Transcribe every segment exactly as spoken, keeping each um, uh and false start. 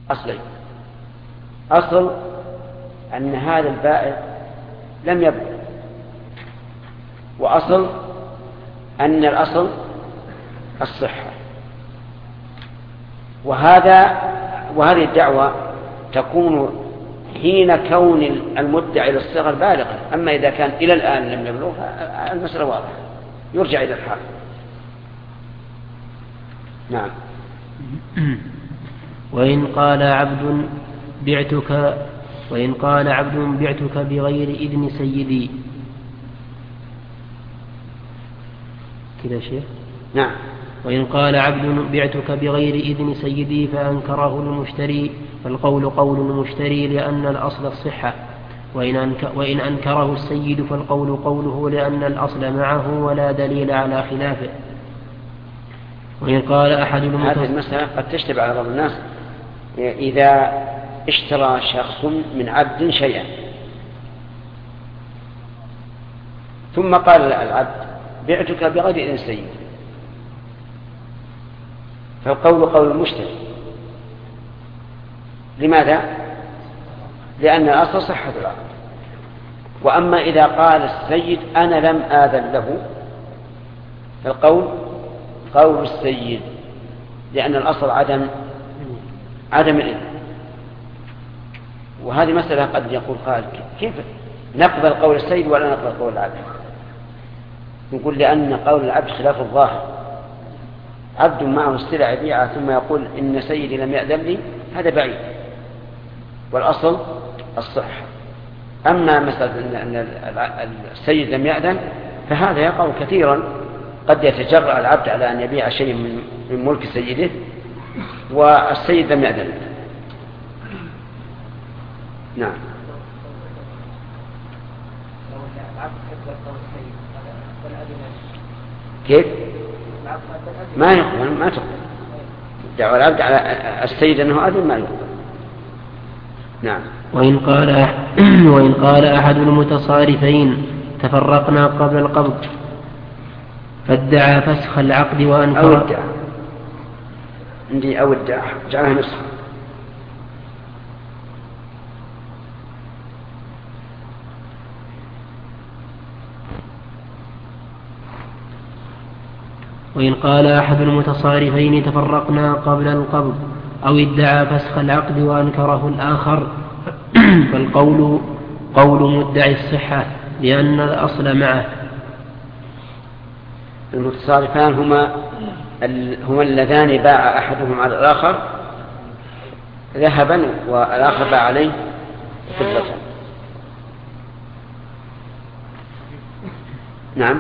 أصلين: أصل أن هذا البائع لم يبلغ، وأصل أن الأصل الصحة. وهذا وهذه الدعوة تكون حين كون المدعي للصغر بالغا. أما إذا كان إلى الآن لم يبلغ المسألة واضحة، يرجع إلى الحال. نعم. وإن قال عبد بعتك وإن قال عبد بعتك بغير إذن سيدي كذا شيخ. نعم. وإن قال عبد بعتك بغير إذن سيدي فأنكره المشتري فالقول قول المشتري لأن الأصل الصحة، وإن, أنك وإن أنكره السيد فالقول قوله لأن الأصل معه ولا دليل على خلافه. وإن قال أحد المتص... هذه المسألة قد تشتبه على بعض الناس. إذا اشترى شخص من عبد شيئا ثم قال العبد بعتك بغير إذن سيد، فالقول قول المشتري. لماذا؟ لأن الأصل صحة العقد. وأما إذا قال السيد أنا لم آذن له فالقول قول السيد، لأن الأصل عدم عدم الإذن. وهذه مسألة قد يقول قال كيف نقبل قول السيد ولا نقبل قول العبد؟ نقول لأن قول العبد خلاف الظاهر. عبد معه السلع يبيعها ثم يقول إن سيدي لم يأذن لي، هذا بعيد، والأصل الصحة. أما مسألة أن السيد لم يأذن فهذا يقع كثيرا. قد يتجرأ العبد على أن يبيع شيء من ملك سيده والسيد لم يأذن. نعم. كيف؟ ما يقبل، ما تقبل دعوى العبد على السيد أنه أذن، ما يقبل. نعم. وإن قال وإن قال أحد المتصارفين تفرقنا قبل القبض فادعى فسخ العقد وأنكر أو ادعى عندي أو ادعى جعلها نسخ. وإن قال أحد المتصارفين تفرقنا قبل القبض أو ادعى فسخ العقد وأنكره الآخر فالقول قول مدعي الصحة لأن الأصل معه. المتصارفان هما هما اللذان باع أحدهم على الآخر ذهبا والآخر باع عليه فضة. نعم.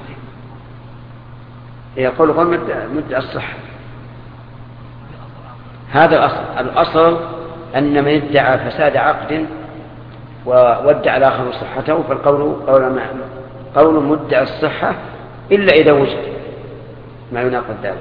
يقول قول مدعي الصحة، هذا الأصل. الأصل أن من ادعى فساد عقد وادعى الآخر صحته فالقول قول, قول مدعي الصحة إلا إذا وجد ما يناقض ذلك.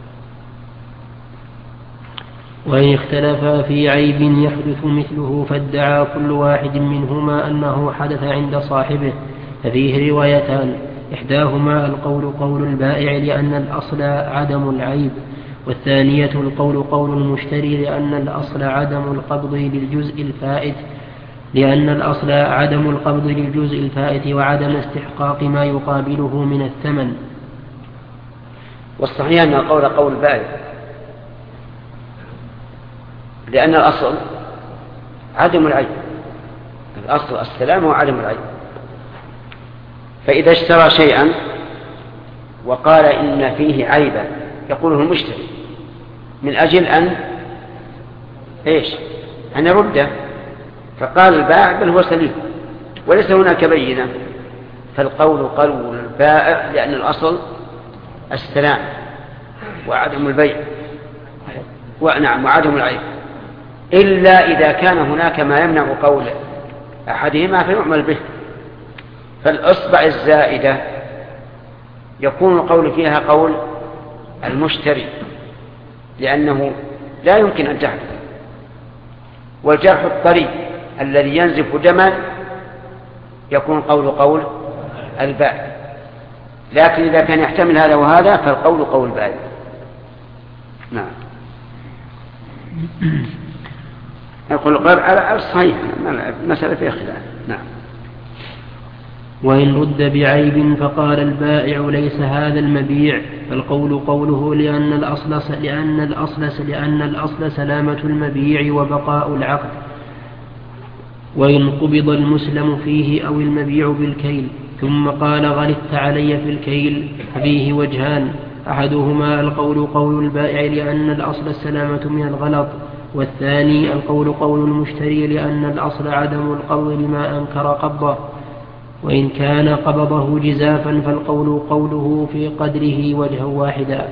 وإن اختلفا في عيب يحدث مثله فادعى كل واحد منهما أنه حدث عند صاحبه ففيه روايتان: إحداهما القول قول البائع لأن الأصل عدم العيب، والثانية القول قول المشتري لأن الأصل عدم القبض للجزء الفائت لأن الأصل عدم القبض للجزء الفائت وعدم استحقاق ما يقابله من الثمن. والصحيح أن القول قول البائع لأن الأصل عدم العيب. الأصل السلام وعدم العيب. فإذا اشترى شيئا وقال إن فيه عيبا يقوله المشتري من أجل أن إيش أن يرده، فقال البائع بل هو سليم وليس هناك بينة، فالقول قول البائع لأن الأصل السلام وعدم البيع ونعم وعدم العيب، إلا إذا كان هناك ما يمنع قول أحدهما فيعمل به. فالأصبع الزائدة يكون القول فيها قول المشتري لأنه لا يمكن أن تحدث، والجرح الطري الذي ينزف دما يكون قول قول البائع. لكن إذا كان يحتمل هذا وهذا فالقول قول البائع. نعم. يقول القول على الصحيح، المسألة فيها خلاف. نعم. وإن رد بعيب فقال البائع ليس هذا المبيع، فالقول قوله لأن الأصل لأن الأصل لأن الأصل سلامة المبيع وبقاء العقد. وإن قبض المسلم فيه أو المبيع بالكيل ثم قال غلطت علي في الكيل ففيه وجهان، أحدهما القول قول البائع لأن الأصل السلامة من الغلط، والثاني القول قول المشتري لأن الأصل عدم القبض لما أنكر قبضه. وإن كان قبضه جزافا فالقول قوله في قدره وجها واحدا.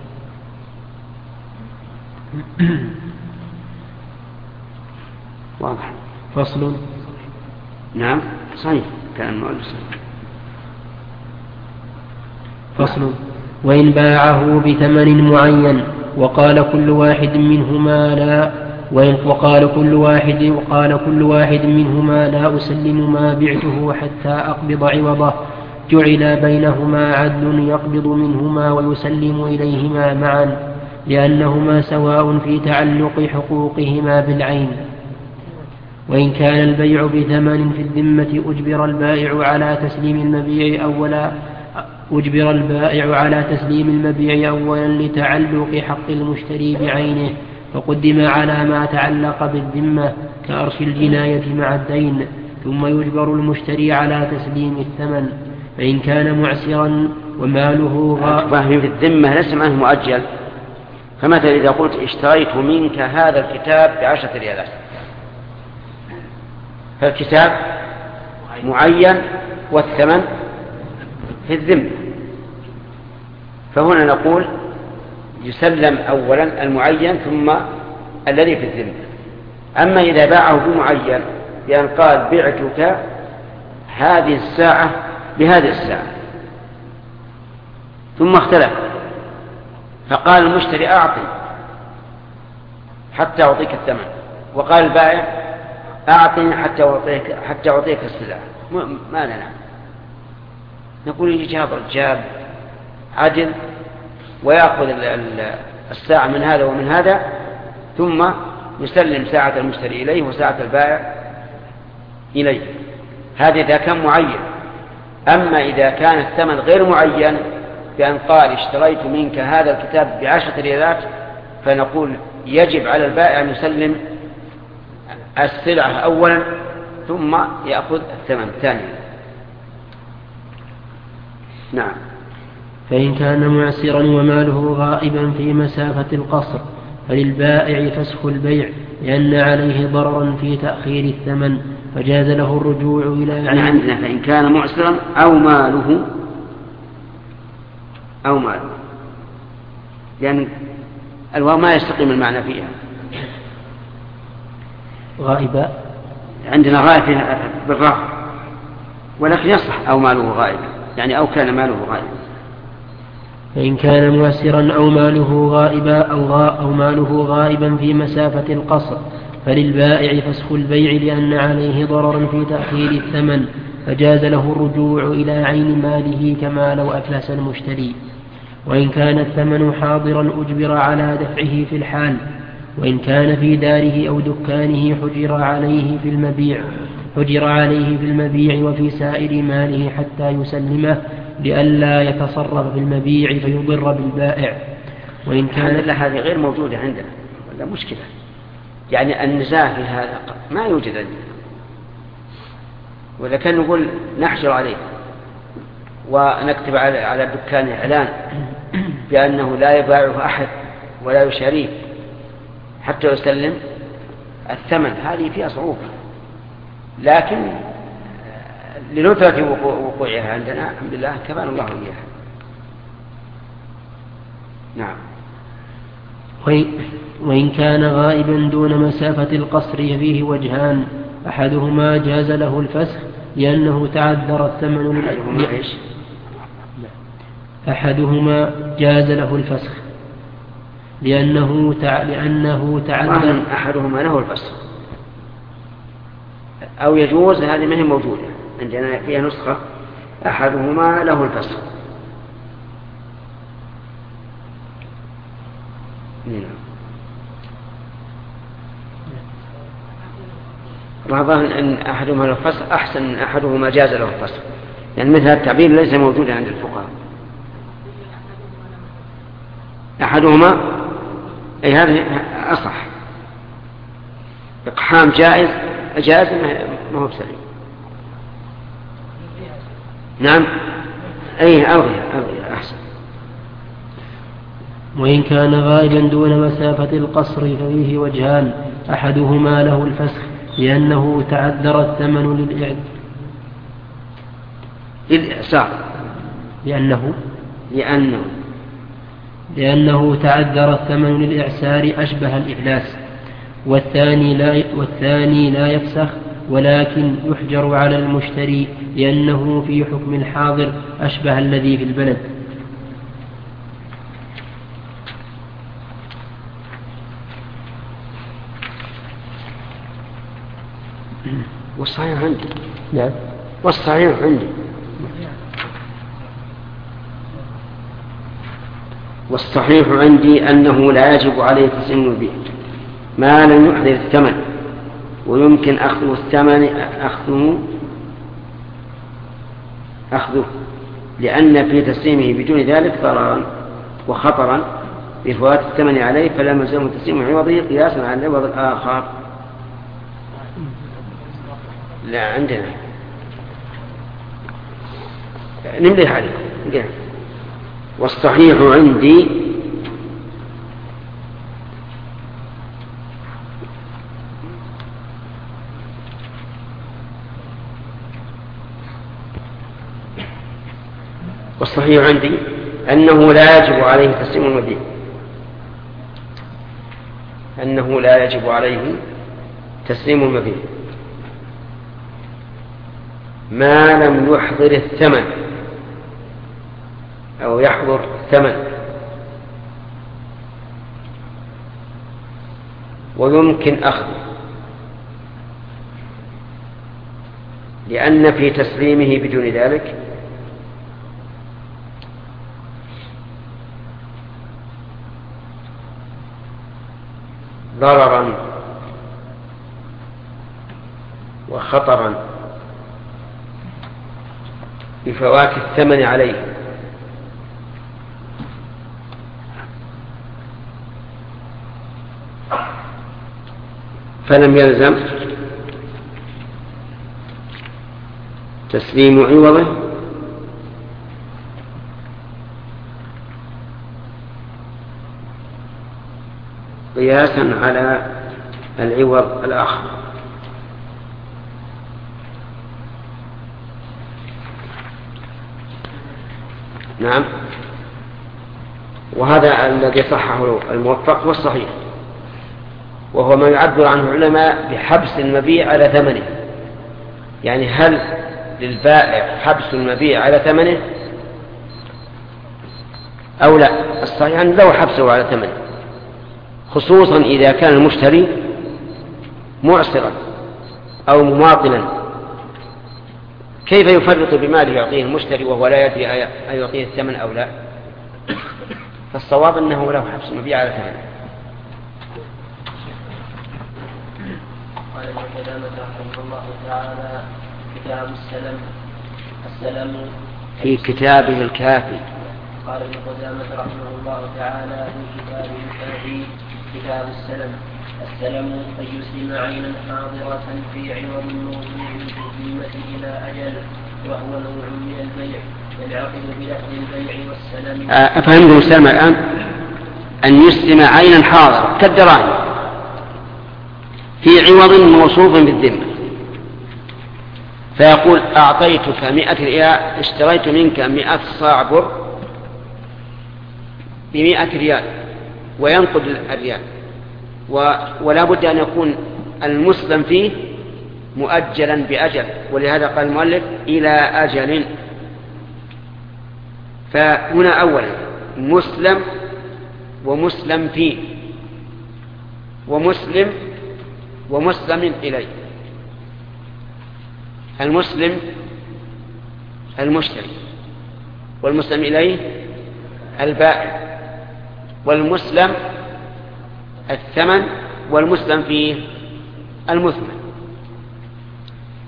واضح. فصل. نعم صحيح كان المؤلف. فصل. وإن باعه بثمن معين وقال كل واحد منهما لا وقال كل واحد وقال كل واحد منهما لا أسلم ما بعته حتى أقبض عوضه، جعل بينهما عدل يقبض منهما ويسلم إليهما معا، لأنهما سواء في تعلق حقوقهما بالعين. وإن كان البيع بثمن في الذمة أجبر البائع على تسليم المبيع أولا أجبر البائع على تسليم المبيع أولا لتعلق حق المشتري بعينه، فقدم على ما تعلق بالذمة كأرش الجناية مع الدين، ثم يجبر المشتري على تسليم الثمن. فإن كان معسرا وماله غائب في الذمة ليس معناه مؤجل. فمثلا إذا قلت اشتريت منك هذا الكتاب بعشرة ريالات، فالكتاب معين والثمن في الذمة، فهنا نقول يسلم أولا المعين ثم الذي في الذمة. أما إذا باعه بمعين بأن قال بعتك هذه الساعة بهذه الساعة ثم اختلف، فقال المشتري أعطي حتى أعطيك الثمن، وقال البائع أعطني حتى أعطيك, حتى أعطيك السلعة، ما لنا. نقول يجي هذا الرجال عدل ويأخذ الساعة من هذا ومن هذا، ثم يسلم ساعة المشتري إليه وساعة البائع إليه. هذا إذا كان معين. أما إذا كان الثمن غير معين بأن قال اشتريت منك هذا الكتاب بعشرة ريالات، فنقول يجب على البائع أن يسلم السلعة أولا ثم يأخذ الثمن ثانيا. نعم. فإن كان معسرا وماله غائبا في مسافة القصر فللبائع فسخ البيع، لأن عليه ضررا في تأخير الثمن، فجاز له الرجوع إلى يعني عندنا فإن كان معسرا أو ماله أو ماله، لأن الواو ما يستقيم المعنى فيها. غائبا عندنا غائب بالراء، ولكن يصح أو ماله غائبا، يعني أو كان ماله غائبا. فإن كان معسرا أو ماله غائبا أو, غا أو ماله غائبا في مسافة القصر فللبائع فسخ البيع، لأن عليه ضررا في تأخير الثمن، فجاز له الرجوع إلى عين ماله كما لو أفلس المشتري. وإن كان الثمن حاضرا أجبر على دفعه في الحال، وإن كان في داره أو دكانه حجر عليه في المبيع حجر عليه في المبيع وفي سائر ماله حتى يسلمه، لئلا يتصرف في المبيع فيضر بالبائع. وإن كان هذه غير موجودة عندنا ولا مشكلة، يعني النزاع في هذا ما يوجد عندنا، وإذا كان نقول نحجر عليه ونكتب على الدكان إعلان بأنه لا يباعه أحد ولا يشاريه حتى يسلم الثمن، هذه فيها صعوبة، لكن لندرة وقوعها عندنا الحمد لله كفانا الله إياها. نعم. وإن كان غائبا دون مسافة القصر فيه وجهان، أحدهما جاز له الفسخ لأنه تعذر الثمن أحدهما, إيش؟ أحدهما جاز له الفسخ لأنه تع... لأنه تعذر أحدهما له الفسخ أو يجوز، هذه ما هي موجودة عندنا فيها نسخة أحدهما له الفسخ. والظاهر أن أحدهما له فسخ أحسن من أحدهما جاز له الفسخ، يعني مثل هذا التعبير ليس موجودا عند الفقهاء. أحدهما أي هذا أصح، إقحام جائز جائز ما هو بسليم. نعم أي أوغي أوغي أحسن. وإن كان غائبا دون مسافة القصر ففيه وجهان، أحدهما له الفسخ لأنه تعذر الثمن للإعسار لأنه لأنه لأنه تعذر الثمن للإعسار أشبه الإفلاس، والثاني لا والثاني لا يفسخ ولكن يحجر على المشتري لأنه في حكم الحاضر أشبه الذي في البلد. والصحيح عندي نعم والصحيح عندي والصحيح عندي أنه لا يجب عليه تسليم المبيع ما لم يحضر الثمن، ويمكن أخذ الثمن أخذه أخذه لأن في تسليمه بدون ذلك ضررا وخطرا بفوات الثمن عليه، فلا يلزم تسليم عوضه قياسا على العوض الآخر. لا عندنا نملي عليكم. والصحيح عندي والصحيح عندي أنه لا يجب عليه تسليم المبيع أنه لا يجب عليه تسليم المبيع ما لم يحضر الثمن أو يحضر الثمن، ويمكن أخذه لأن في تسليمه بدون ذلك ضررا وخطرا بفوات الثمن عليه، فلم يلزم تسليم عوضه قياسا على العوض الآخر. نعم، وهذا الذي صححه الموفق والصحيح، وهو ما يعبر عنه العلماء بحبس المبيع على ثمنه. يعني هل للبائع حبس المبيع على ثمنه أو لا؟ الصحيح أن له حبسه على ثمنه، خصوصا إذا كان المشتري معسرا أو مماطلا، كيف يفرط بماله يعطيه المشتري وهو لا يدري أيعطيه الثمن أو لا؟ فالصواب أنه له حبس المبيع على ثمنه. قال ابن قدامة رحمه الله تعالى: كتاب السلم السلم في كتابه الكافي. قال ابن قدامة رحمه الله تعالى في كتابه الكافي: كتاب السلم السلم أن يسلم عينا حاضرة في عوض موضوع بالذمة إلى أجل، وهو نوع من البيع ينعقد بلفظ البيع والسلم. أفهمه سلم الآن؟ أن يسلم عينا حاضرة كالدراهم في عوض موصوف بالذمة، فيقول: أعطيتك مئة ريال، اشتريت منك مئة صاع بر بمئة ريال، وينقد الريال، ولا بد أن يكون المسلم فيه مؤجلا بأجل، ولهذا قال المؤلف: إلى أجل. فهنا أولا مسلم ومسلم فيه ومسلم ومسلم إليه. المسلم المشتري، والمسلم إليه البائع، والمسلم الثمن، والمسلم فيه المثمن.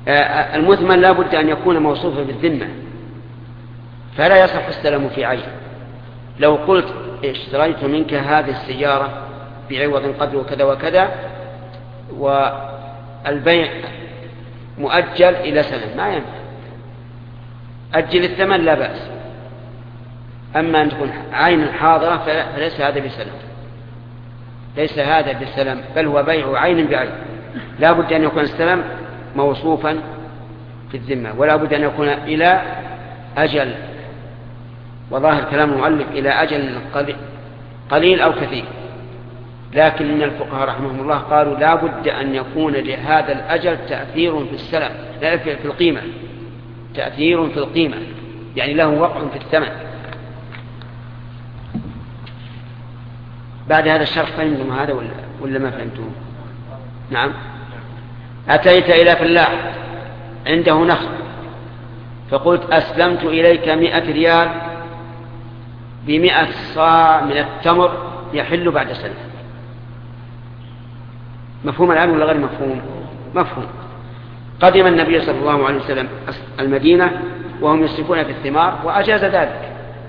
المثمن لا بد أن يكون موصوفا بالذمة، فلا يصح السلم في عين. لو قلت اشتريت منك هذه السيارة بعوض قدره كذا وكذا والبيع مؤجل إلى سنة، ما ينفع. أجل الثمن لا بأس، أما أن تكون عين حاضرة فليس هذا بسلم، ليس هذا بسلم، بل هو بيع عين بعين. لا بد أن يكون السلم موصوفا في الذمة، ولا بد أن يكون إلى أجل، وظاهر كلام المؤلف إلى أجل قليل أو كثير. لكن إن الفقهاء رحمهم الله قالوا لا بد أن يكون لهذا الأجل تأثير في السلم، لا في القيمة، تأثير في القيمة، يعني له وقع في الثمن. بعد هذا الشرح فهمتم هذا ولا, ولا ما فهمتم؟ نعم. أتيت إلى فلاح عنده نخل فقلت أسلمت إليك مئة ريال بمئة صاع من التمر يحل بعد سنة. مفهوم الآن ولا غير مفهوم؟ مفهوم. قدم النبي صلى الله عليه وسلم المدينة وهم يسلكون في الثمار وأجاز ذلك،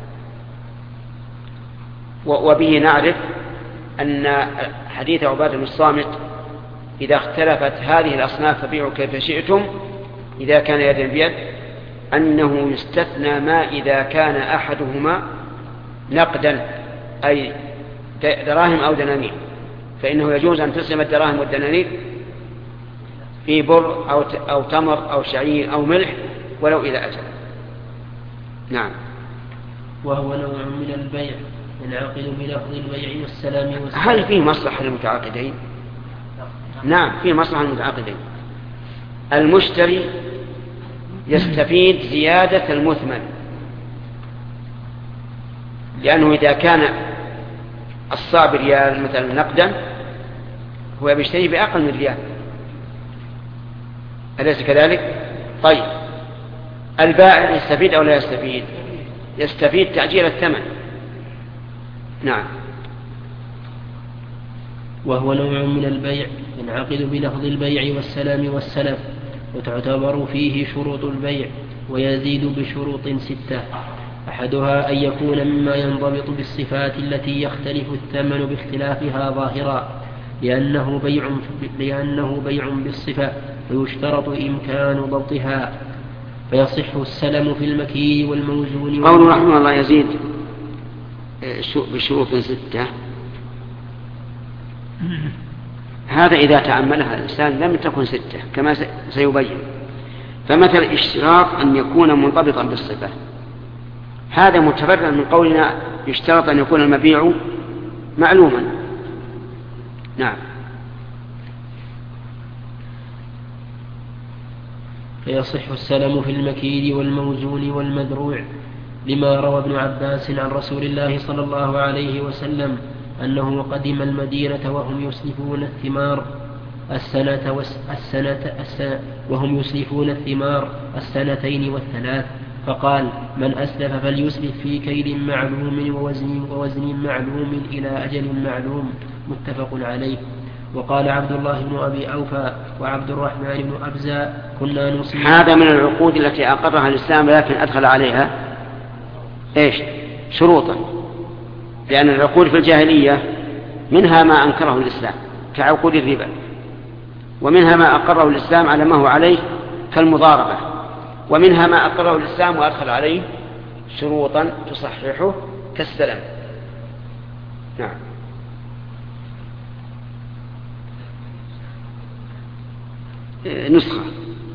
وبه نعرف أن حديث عبادة بن الصامت إذا اختلفت هذه الأصناف فبيعوا كيف شئتم إذا كان يدا بيد، أنه يستثنى ما إذا كان أحدهما نقدا أي دراهم أو دنانير، فإنه يجوز أن تسلم الدراهم والدنانير في بر أو أو تمر أو شعير أو ملح ولو إلى أجل. نعم. وهو نوع من البيع ينعقد بلفظ البيع والسلام والسلام. هل فيه مصلحة للمتعاقدين؟ نعم فيه مصلحة للمتعاقدين. المشتري يستفيد زيادة المثمن، لأنه إذا كان الصاع بريال مثلا نقدا هو بيشتري بأقل من ريال، أليس كذلك؟ طيب البائع يستفيد أو لا يستفيد؟ يستفيد تأجيل الثمن. نعم. وهو نوع من البيع ينعقد بلفظ البيع والسلام والسلف، وتعتبر فيه شروط البيع ويزيد بشروط ستة. أحدها أن يكون مما ينضبط بالصفات التي يختلف الثمن باختلافها ظاهرا، لأنه بيع, لأنه بيع بالصفة ويشترط إمكان ضبطها، فيصح السلم في المكيل والموزون. قول رحمه الله يزيد بشروط ستة، هذا إذا تأملها الإنسان لم تكن ستة كما سيبين. فمثل اشتراط أن يكون منضبطا بالصفة، هذا متبرر من قولنا يشترط أن يكون المبيع معلوما. نعم. فيصح السلم في المكيل والموزون والمدروع، لما روى ابن عباس عن رسول الله صلى الله عليه وسلم أنه قدم المدينة وهم يسلفون الثمار السنة, والسنة السنة وهم يسلفون الثمار السنتين والثلاث، فقال: من أسلف فليسلف في كيل معلوم ووزن, ووزن معلوم إلى أجل معلوم، متفق عليه. وقال عبد الله بن أبي أوفى وعبد الرحمن بن أبزة: كنا نصيب. هذا من العقود التي أقرها الإسلام لكن أدخل عليها إيش؟ شروطا، لأن العقود في الجاهلية منها ما أنكره الإسلام كعقود الربا، ومنها ما أقره الإسلام على ما هو عليه كالمضاربة، ومنها ما أقره الإسلام وأدخل عليه شروطا تصححه كالسلم. نعم. نسخة.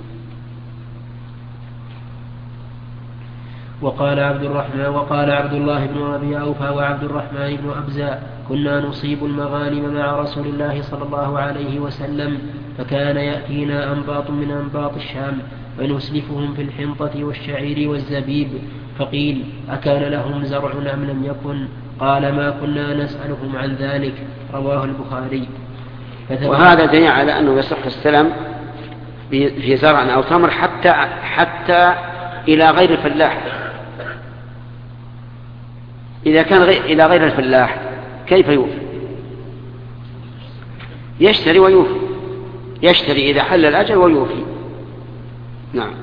وقال عبد الرحمن وقال عبد الله بن أبي أوفى وعبد الرحمن بن أبزة: كنا نصيب المغانم مع رسول الله صلى الله عليه وسلم، فكان يأتينا أنباط من أنباط الشام فنسلفهم في الحنطة والشعير والزبيب، فقيل: أكان لهم زرع أم لم يكن؟ قال: ما كنا نسألهم عن ذلك. رواه البخاري. وهذا دليل على أنه يصح السلم في زرع أو تمر حتى حتى إلى غير الفلاح. إذا كان غير إلى غير الفلاح كيف يوفي؟ يشتري ويوفي، يشتري إذا حل الأجل ويوفي. نعم.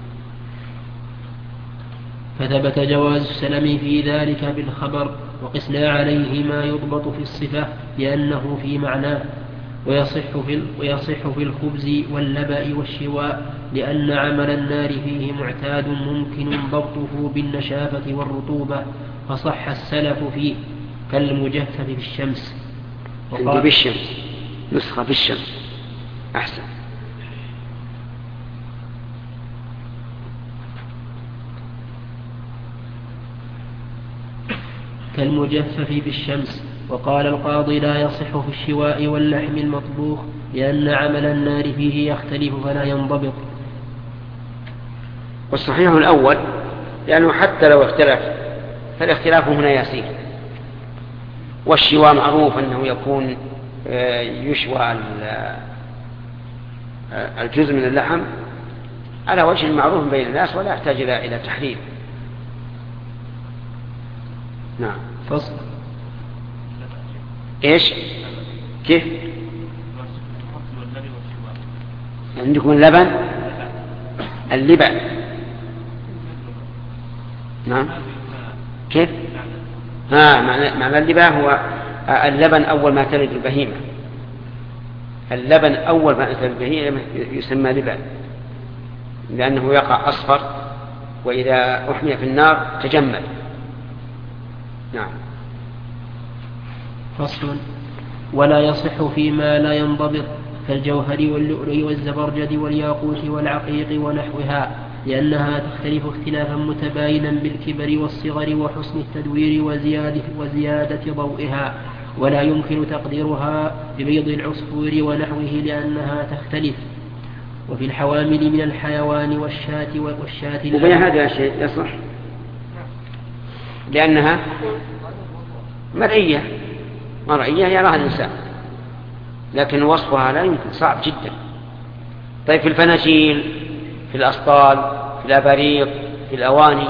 فثبت جواز السلم في ذلك بالخبر، وقسنا عليه ما يضبط في الصفة لأنه في معناه، ويصح في, ويصح في الخبز واللبأ والشواء لأن عمل النار فيه معتاد ممكن ضبطه بالنشافة والرطوبة، فصح السلف فيه كالمجفف في الشمس. عندي بالشمس، نسخة بالشمس أحسن. كالمجفف بالشمس. وقال القاضي لا يصح في الشواء واللحم المطبوخ لأن عمل النار فيه يختلف فلا ينضبط. والصحيح الأول لأنه حتى لو اختلف فالاختلاف هنا يسير. والشواء معروف أنه يكون يشوى الجزء من اللحم على وجه معروف بين الناس ولا يحتاج إلى تحريم. نعم. فصل. إيش كيف عندكم اللبن اللبن؟ نعم. كيف؟ ها معنى, معنى اللبن هو اللبن أول ما تلد البهيمة. اللبن أول ما تلد البهيمة يسمى لبن لأنه يقع أصفر وإذا أحمي في النار تجمد. نعم. فصل. ولا يصح فيما لا ينضبط كالجوهر واللؤلؤ والزبرجد والياقوت والعقيق ونحوها لأنها تختلف اختلافا متباينا بالكبر والصغر وحسن التدوير وزيادة, وزيادة ضوئها، ولا يمكن تقديرها ببيض العصفور ونحوه لأنها تختلف. وفي الحوامل من الحيوان والشاة والشاة وبين هذا الشيء يصح لأنها مرئية مرئية يراها الإنسان لكن وصفها لا يمكن، صعب جدا. طيب في الفناجيل، في الأسطال، في الأباريق، في الأواني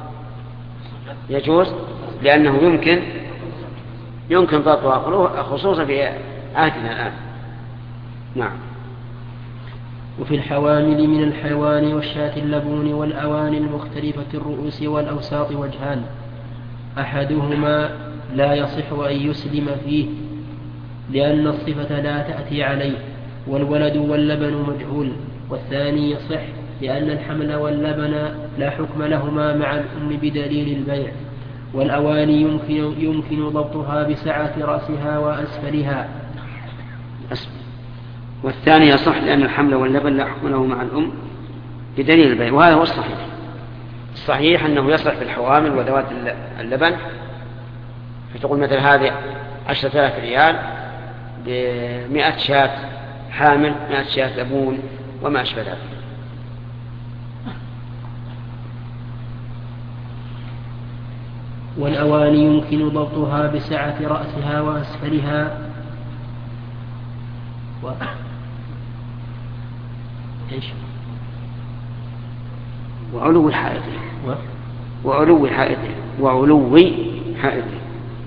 يجوز لأنه يمكن يمكن ضبطها خصوصا في عهدنا الآن. نعم. وفي الحوامل من الحيوان والشاة اللبون والأواني المختلفة الرؤوس والأوساط وجهان، أحدهما لا يصح أن يسلم فيه لأن الصفة لا تأتي عليه والولد واللبن مجهول، والثاني يصح لأن الحمل واللبن لا حكم لهما مع الأم بدليل البيع. والأواني يمكن, يمكن ضبطها بسعة رأسها وأسفلها. والثاني يصح لأن الحمل واللبن لا حكم له مع الأم بدليل البيع، وهذا هو الصحيح. الصحيح أنه يصح في الحوامل وذوات اللبن، فتقول مثل هذه عشرة آلاف ريال بمئة شاة حامل، مئة شاة لبون وما أشبه ذلك. والأواني يمكن ضبطها بسعة رأسها وأسفلها و... إيش؟ وعلو حائطه و... وعلو حائطه وعلو حائطه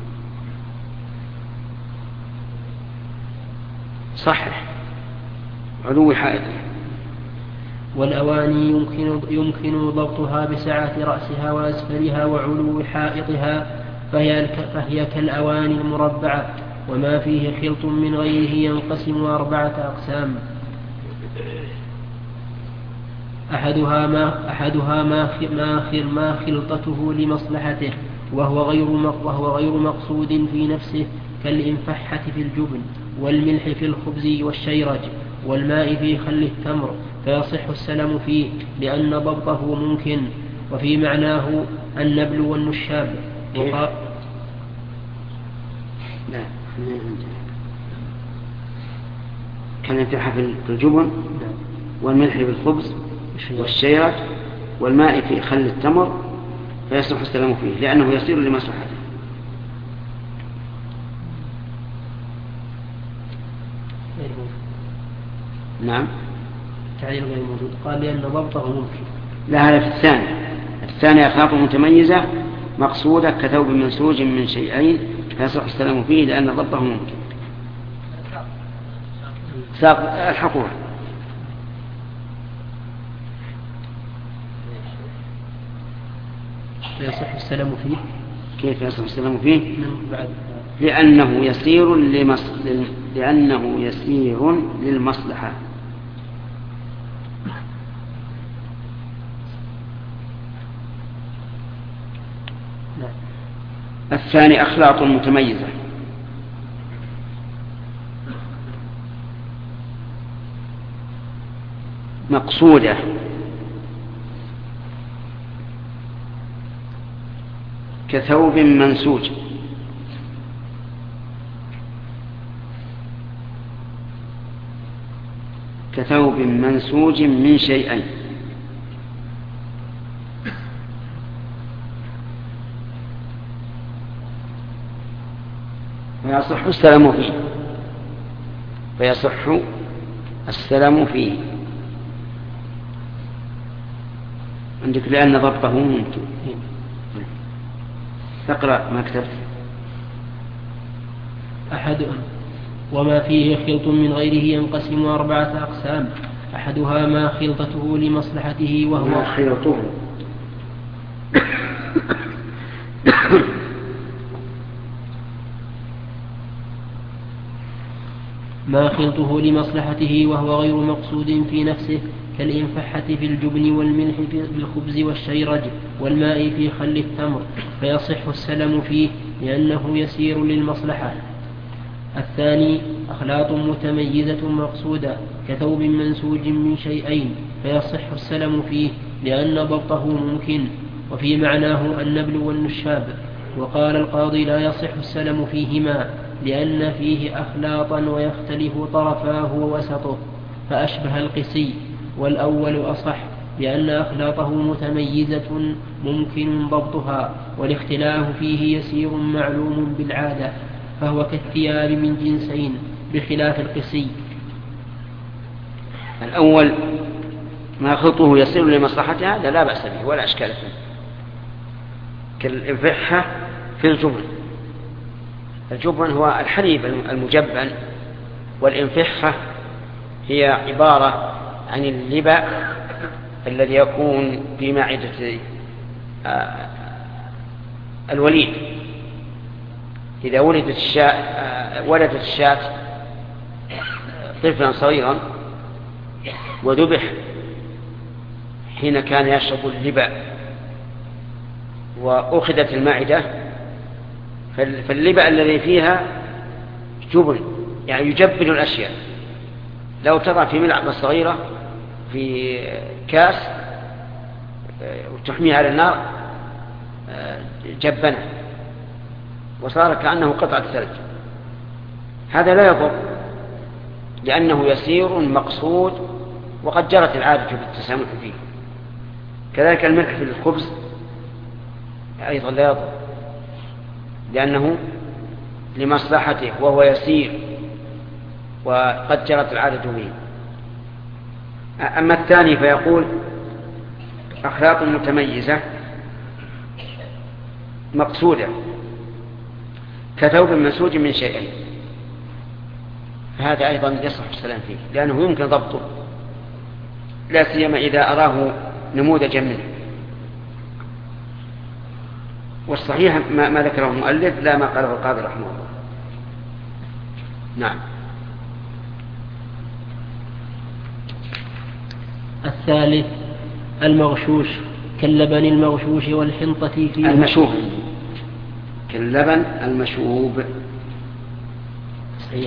صحح علو حائطه. والأواني يمكن, يمكن ضبطها بسعة رأسها وأسفلها وعلو حائطها، فهي, فهي كالأواني المربعة، وما فيه خلط من غيره ينقسم أربعة أقسام. أحدها ما, أحدها ما, ما, ما خلطته لمصلحته وهو غير, وهو غير مقصود في نفسه كالإنفحة في الجبن والملح في الخبز والشيرج والماء في خل التمر، فيصح السلم فيه لأن ضبطه ممكن. وفي معناه النبل والنشاب. وقال لا كان ينفح في الجبن والملح في الخبز والشيرج والماء في خل التمر، فيصح السلم فيه لأنه يصير لمصلحته. نعم. تعليل غير موجود. قال لأن ضبطه ممكن. لا، هذا في الثاني. الثاني أخلاق متميزة مقصودة كثوب منسوج من شيئين فيصح السلام فيه لأن ضبطه ممكن. ساق الحقوق فيصح السلام فيه. كيف يصح السلام فيه؟ بعد. لأنه يسير لمص... لأنه يسير للمصلحة. الثاني أخلاط متميزة مقصودة كثوب منسوج كثوب منسوج من شيئين. فيصح السلام فيه فيصح السلام فيه عندك لأن ضبطه ممكن. تقرأ ما كتبت. أحد وما فيه خلط من غيره ينقسم أربعة أقسام. أحدها ما خلطته لمصلحته وهو ما خلطه ما خلطه لمصلحته وهو غير مقصود في نفسه كالإنفحة في الجبن والملح في الخبز والشيرج والماء في خل التمر فيصح السلم فيه لأنه يسير للمصلحة. الثاني أخلاط متميزة مقصودة كثوب منسوج من شيئين فيصح السلم فيه لأن ضبطه ممكن وفي معناه النبل والنشاب. وقال القاضي لا يصح السلم فيهما لأن فيه أخلاطا ويختلف طرفاه ووسطه فأشبه القسي. والأول أصح لأن أخلاطه متميزة ممكن ضبطها والاختلاف فيه يسير معلوم بالعادة فهو كالثياب من جنسين بخلاف القسي. الأول ما خلطه يسير لمصلحته هذا لا بأس به ولا أشكال فيه كالإنفحة في الجبن. الجبن هو الحليب المجبن والإنفحة هي عبارة عن اللبن الذي يكون في معدة الوليد إذا ولدت الشاة ولدت الشاة طفلا صغيرا وذبح حين كان يشرب اللبن وأخذت المعدة فاللبن الذي فيها جبن يعني يجبن الأشياء. لو تضع في ملعقة صغيرة في كاس وتحميها على النار جبنه وصار كأنه قطعة ثلج. هذا لا يضر لأنه يسير مقصود وقد جرت العادة بالتسامح فيه. كذلك الملح في الخبز أيضا لا يضر لأنه لمصلحته وهو يسير وقد جرت العادة به. أما الثاني فيقول أخلاط متميزة مقصودة كثوب منسوج من شيئين فهذا أيضا يصح السلام فيه لأنه يمكن ضبطه لا سيما إذا أراه نموذجا منه. والصحيح ما, ما ذكره المؤلف لا ما قاله القاضي رحمه الله. نعم. الثالث المغشوش كاللبن المغشوش والحنطة فيه المشوب كاللبن المشوب صحيح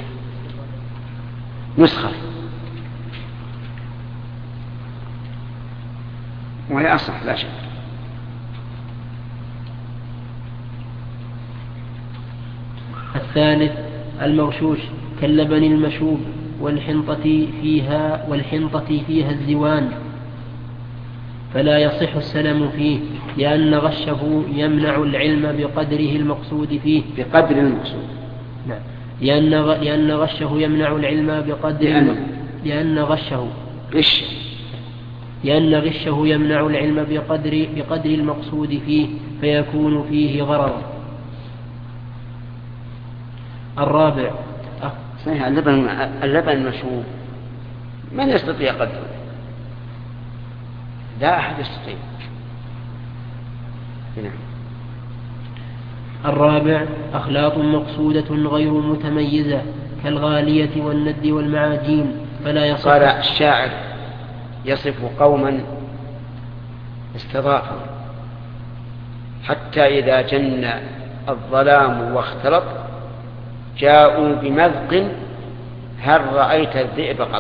نسخة وهي أصح لا شك. الثالث المغشوش كاللبن المشوب والحنطة فيها والحنطة فيها الزوان فلا يصح السلام فيه لأن غشه يمنع العلم بقدره المقصود فيه بقدر المقصود. نعم. لأن لأن غشه يمنع العلم بقدر لأن, لأن غشه غش لأن غشه يمنع العلم بقدر بقدر المقصود فيه فيكون فيه غرض. الرابع صحيح اللبن اللبن المشوب من يستطيع قدره؟ لا أحد يستطيع هنا. الرابع أخلاق مقصودة غير متميزة كالغالية والند والمعاجين فلا يصح. قال الشاعر يصف قوما استضافوا حتى إذا جن الظلام واختلط جاءوا بمذق هل رأيت الذئب قط.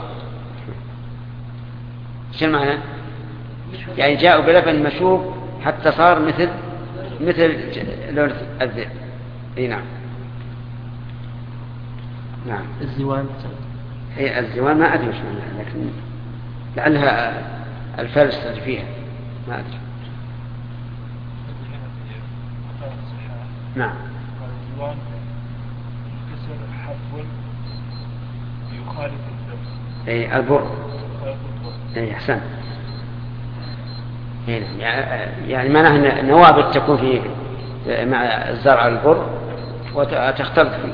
شو المعنى؟ يعني جاءوا بلبن مشوب حتى صار مثل مثل لون الذئب. اي نعم. نعم. الزوان. هي الزوان ما أدري وش معناها، لكن لعلها الفلس اللي فيها ما أدري. نعم. الزوان كسر حرف يخالف الدم. اي البر. اي احسن. يعني معناها ان نوابت تكون في مع الزرع البر وتختلط فيه.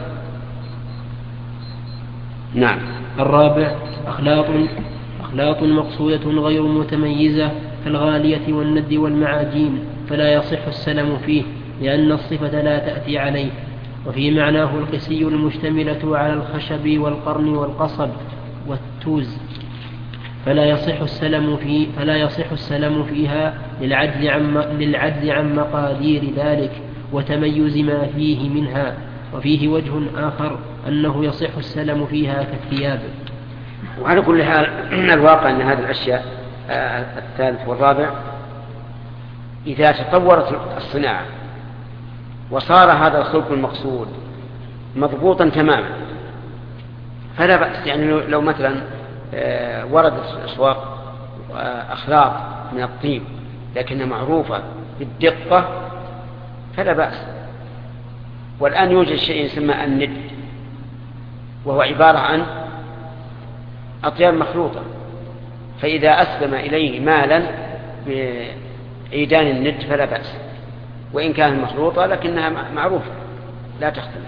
نعم. الرابع أخلاط أخلاط مقصودة غير متميزة كالغالية والند والمعاجين فلا يصح السلم فيه لأن الصفة لا تأتي عليه. وفي معناه القسي المشتملة على الخشب والقرن والقصب والتوز فلا يصح السلم فيه فلا يصح السلم فيها للعجز عن للعجز عن مقادير ذلك وتميز ما فيه منها. وفيه وجه آخر أنه يصح السلم فيها كالثياب. وعلى كل حال الواقع أن هذه الأشياء الثالث والرابع إذا تطورت الصناعة وصار هذا الخلق المقصود مضبوطا تماما فلا بأس. يعني لو مثلا وردت في الأسواق أخلاط من الطيب لكنها معروفة بالدقة فلا بأس. والآن يوجد شيء يسمى الند وهو عبارة عن أطياب مخلوطة، فإذا أسلم إليه مالا بعيدان الند فلا بأس وإن كانت مخلوطة لكنها معروفة لا تختلف.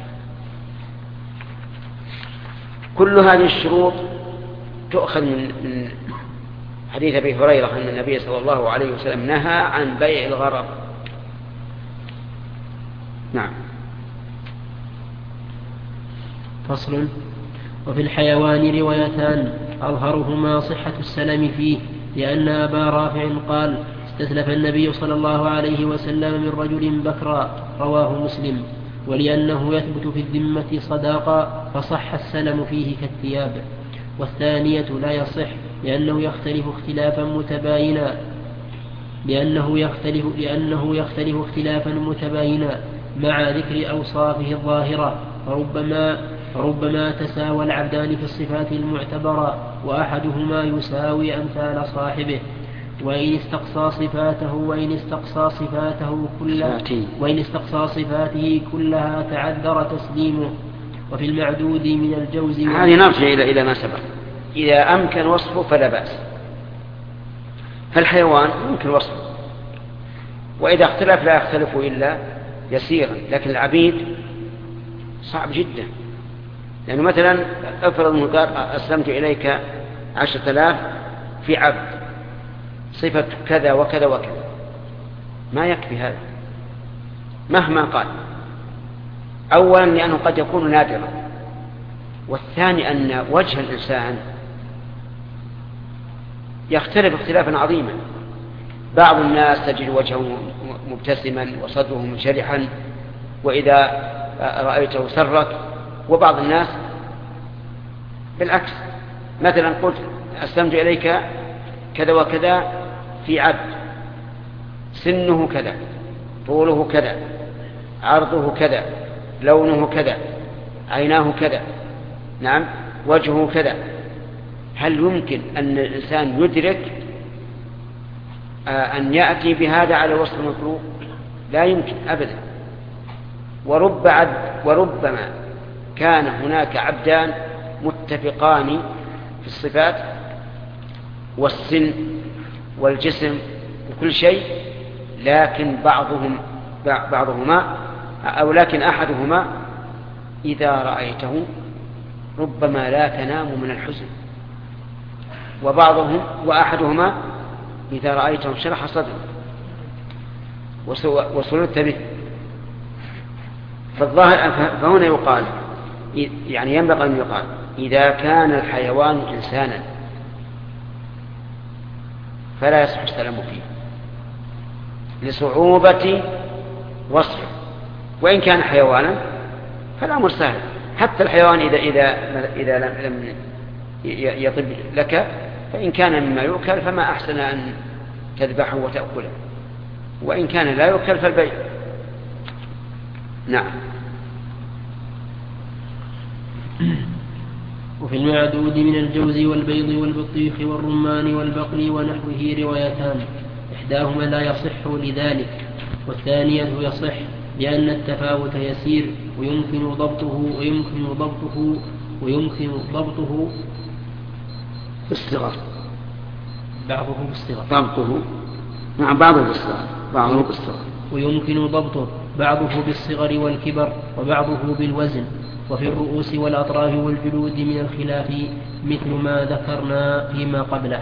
كل هذه الشروط تؤخذ من حديث أبي هريرة أن النبي صلى الله عليه وسلم نهى عن بيع الغرر. نعم. فصل. وفي الحيوان روايتان أظهرهما صحة السلم فيه لأن أبا رافع قال استسلف النبي صلى الله عليه وسلم من رجل بكرا رواه مسلم ولأنه يثبت في الذمة صداقا فصح السلم فيه كالثياب. والثانية لا يصح لأنه يختلف اختلافا متباينا لأنه يختلف, لأنه يختلف اختلافا متباينا مع ذكر أوصافه الظاهرة فربما, فربما تساوى العبدان في الصفات المعتبرة وأحدهما يساوي أمثال صاحبه وإن استقصى صفاته وإن استقصى صفاته كلها وإن استقصى صفاته كلها تعذر تسليمه. وفي المعدود من الجوز هذه نرجع إلى إلى ما سبق. إذا أمكن وصفه فلا بأس. فالحيوان يمكن وصفه وإذا اختلف لا يختلف إلا يسيرا، لكن العبيد صعب جدا. لأنه مثلا افرض أنه قال أسلمت إليك عشرة آلاف في عبد صفة كذا وكذا وكذا، ما يكفي هذا مهما قال. أولا لأنه قد يكون نادرا، والثاني أن وجه الإنسان يختلف اختلافا عظيما. بعض الناس تجد وجهه مبتسما وصدره منشرحا وإذا رأيته سرك، وبعض الناس بالعكس. مثلا قلت أسلمت إليك كذا وكذا في عبد سنه كذا طوله كذا عرضه كذا لونه كذا عيناه كذا نعم وجهه كذا. هل يمكن أن الإنسان يدرك أن يأتي بهذا على وصف المطلوب؟ لا يمكن أبدا. ورب عبد وربما كان هناك عبدان متفقان في الصفات والسن والجسم وكل شيء، لكن بعضهم بعضهما أو لكن أحدهما إذا رأيته ربما لا تنام من الحزن، وبعضهم وأحدهما إذا رأيته شرح صدره. وسللت به. فالظاهر فهنا يقال يعني ينبغي أن يقال إذا كان الحيوان إنسانا فلا يصح السلام فيه لصعوبة وصفه، وإن كان حيوانا فالأمر سهل. حتى الحيوان إذا إذا إذا لم يطب لك فإن كان مما يؤكل فما أحسن أن تذبحه وتأكله، وإن كان لا يؤكل فالبيع. نعم. وفي المعدود من الجوز والبيض والبطيخ والرمان والبقل ونحوه روايتان، إحداهما لا يصح لذلك، والثانية يصح لأن التفاوت يسير ويمكن ضبطه ويمكن ضبطه ويمكن ضبطه بالصغر، بعضه بالصغر ضبطه مع بعضه بالصغر بعضه بالصغر ويمكن ضبطه بعضه بالصغر والكبر وبعضه بالوزن. وفي الرؤوس والأطراف والجلود من الخلاف مثل ما ذكرنا فيما قبله.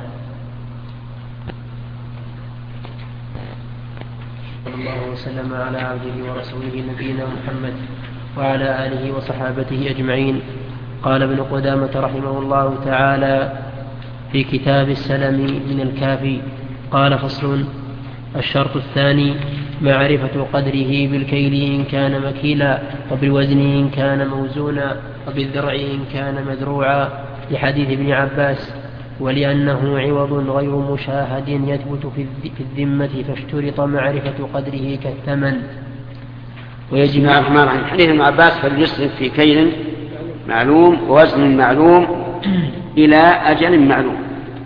صلى الله وسلم على عبده ورسوله نبينا محمد وعلى آله وصحابته أجمعين. قال ابن قدامة رحمه الله تعالى في كتاب السلم من الكافي قال: فصل. الشرط الثاني معرفة قدره بالكيل إن كان مكيلا، وبالوزن إن كان موزونا، وبالذرع إن كان مذروعا، لحديث ابن عباس: ولأنه عوض غير مشاهد يثبت في الذمة فاشترط معرفة قدره كالثمن. ويجب عن حديث ابن عباس: فليصرف في كيل معلوم ووزن معلوم إلى أجل معلوم.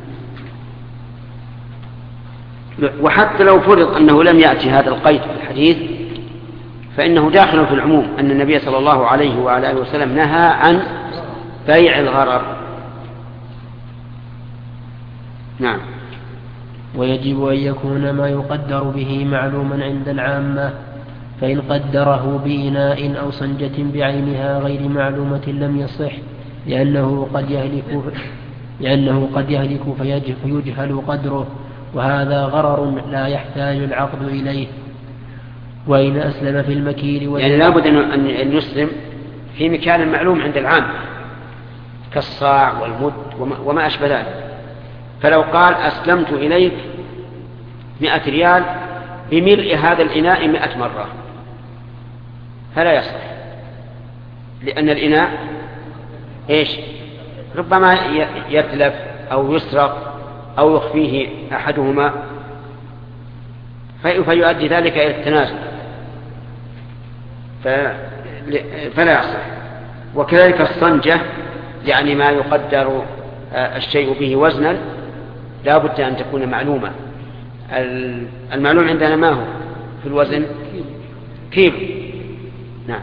وحتى لو فرض أنه لم يأتي هذا القيد في الحديث فإنه داخل في العموم، أن النبي صلى الله عليه وعلى آله وسلم نهى عن بيع الغرر. نعم. ويجب أن يكون ما يقدر به معلوما عند العامة، فإن قدره بإناء أو صنجة بعينها غير معلومة لم يصح، لأنه قد يهلك لأنه قد يهلك فيجهل قدره، وهذا غرر لا يحتاج العقد إليه. وإن أسلم في المكيل يعني لابد أن يسلم في مكان معلوم عند العام كالصاع والمد وما أشبه ذلك. فلو قال: أسلمت إليك مئة ريال بملء هذا الإناء مئة مرة، فلا يصح، لأن الإناء إيش؟ ربما يتلف أو يسرق أو يخفيه أحدهما فيؤدي ذلك إلى التنازل، فلا يصح. وكذلك الصنجة، يعني ما يقدر الشيء به وزنا، لا بد أن تكون معلومة. المعلوم عندنا ما هو في الوزن؟ كيلو. نعم.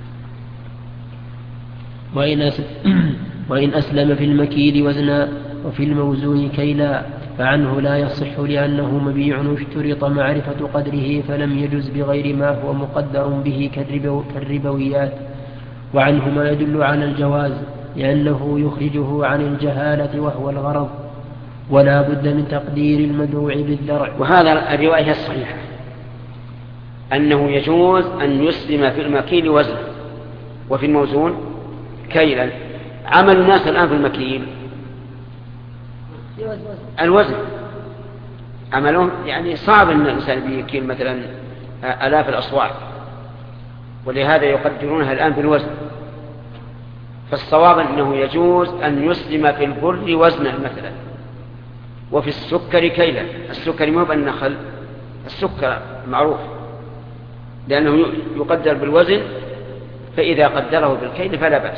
وإن أسلم في المكيل وزنا وفي الموزون كيلا فعنه لا يصح، لأنه مبيع اشترط معرفة قدره فلم يجز بغير ما هو مقدر به كالربويات، وعنه ما يدل على الجواز، لأنه يخرجه عن الجهالة وهو الغرض. ولا بد من تقدير المدروع بالذرع. وهذا الرواية الصحيحة أنه يجوز أن يسلم في المكيل وزنا وفي الموزون كيلا. عمل الناس الآن في المكيل الوزن، عملهم يعني صعب أن الإنسان يكيل مثلا آلاف الأصواع، ولهذا يقدرونها الآن بالوزن. فالصواب أنه يجوز أن يسلم في البر وزنا مثلا، وفي السكر كيلا. السكر مو بالنخل، السكر معروف لأنه يقدر بالوزن، فإذا قدره بالكيل فلا بأس.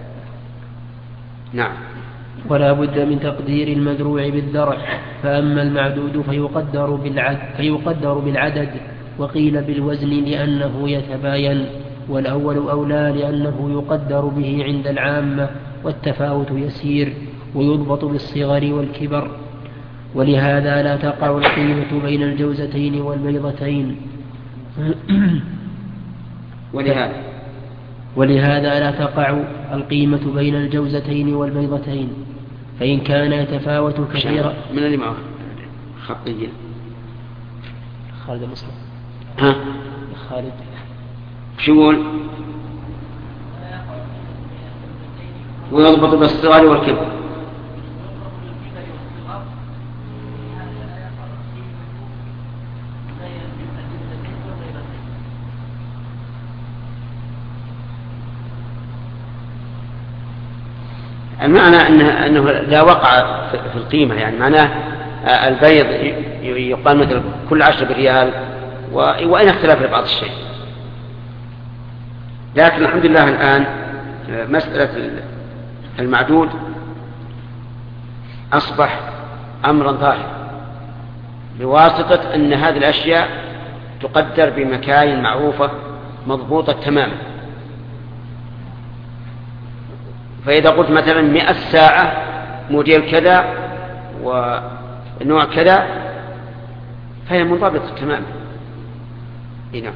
نعم. ولا بد من تقدير المدروع بالذرع. فأما المعدود فيقدر بالعدد, فيقدر بالعدد وقيل بالوزن لأنه يتباين، والأول أولى لأنه يقدر به عند العامة، والتفاوت يسير ويضبط بالصغر والكبر. ولهذا لا تقع القيمة بين الجوزتين والبيضتين ولهذا ولهذا لا تقع القيمة بين الجوزتين والبيضتين، فإن كان يتفاوت كثيرا. من اللي معه خطية خالد مسلم ها خالد شو يقول؟ ويضبط بالصغر والكبر. المعنى أنه, أنه لا وقع في القيمة، يعني معناه البيض يقال مثل كل عشر بريال، وإن اختلف لبعض الشيء. لكن الحمد لله الآن مسألة المعدود أصبح أمرا ظاهرا بواسطة أن هذه الأشياء تقدر بمكاين معروفة مضبوطة تماما. فإذا قلت مثلا مئة ساعة موديل كذا ونوع كذا فهي منضبطة تماما. نعم.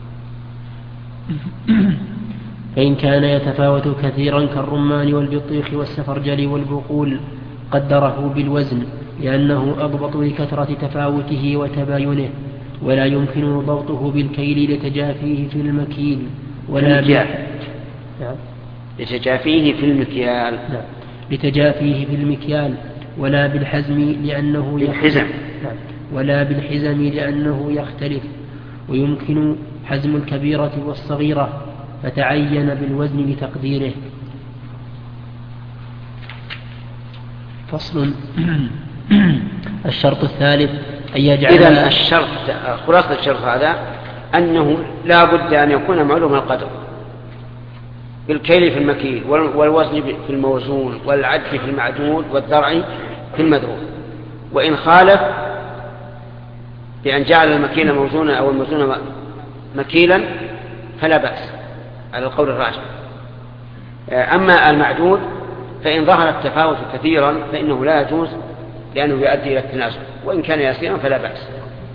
فإن كان يتفاوت كثيرا كالرمان والبطيخ والسفرجل والبقول قدره بالوزن لأنه أضبط لكثرة تفاوته وتباينه، ولا يمكن ضبطه بالكيل لتجافيه في المكيل ولا بالمكيال. نعم. لتجافيه في المكيال. نعم. لتجافيه في المكيال ولا بالحزم لأنه بالحزم. نعم. ولا بالحزم لأنه يختلف، ويمكن حزم الكبيرة والصغيرة فتعين بالوزن لتقديره. فصل. الشرط الثالث أن يجعل. إذن الشرط خلاصة الشرط هذا أنه لا بد أن يكون معلوم القدر بالكيل في المكيل والوزن في الموزون والعد في المعدود والذرع في المذروع. وإن خالف بأن جعل المكيل موزونا أو الموزون مكيلا فلا بأس على القول الراجح. أما المعدود فإن ظهر التفاوت كثيرا فإنه لا يجوز لأنه يؤدي إلى التناسب، وإن كان يسيرا فلا بأس.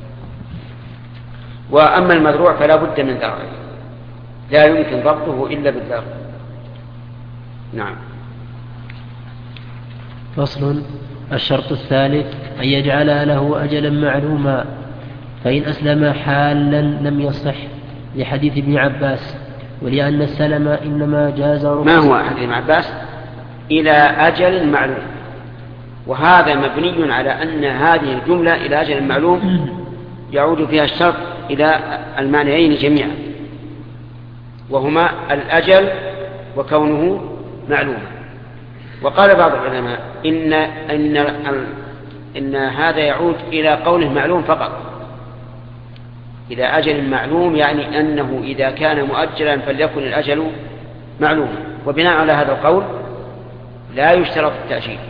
وأما المذروع فلا بد من ذرع، لا يمكن ضبطه إلا بالذرع. نعم. فصل. الشرط الثالث أن يجعل له أجلا معلوما، فإن أسلم حالا لم يصح لحديث ابن عباس، ولأن السلم إنما جاز رخصة. ما هو حديث ابن عباس؟ إلى أجل معلوم، وهذا مبني على أن هذه الجملة إلى أجل معلوم يعود فيها الشرط إلى المعنيين جميعا، وهما الأجل وكونه معلوما. وقال بعض العلماء إن, إن, إن هذا يعود إلى قوله معلوم فقط، إلى أجل معلوم، يعني أنه إذا كان مؤجلا فليكن الأجل معلوما. وبناء على هذا القول لا يشترط التأجيل،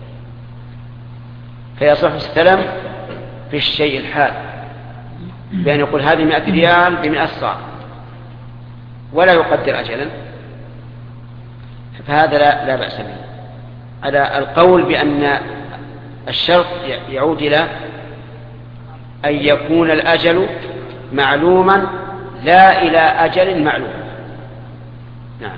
فيصح السلم في الشيء الحال، بأن يقول هذه مئة ريال بمئة صاع ولا يقدر أجلا، فهذا لا, لا بأس به. على القول بأن الشرط يعود إلى أن يكون الأجل معلوما لا إلى أجل معلوم. نعم.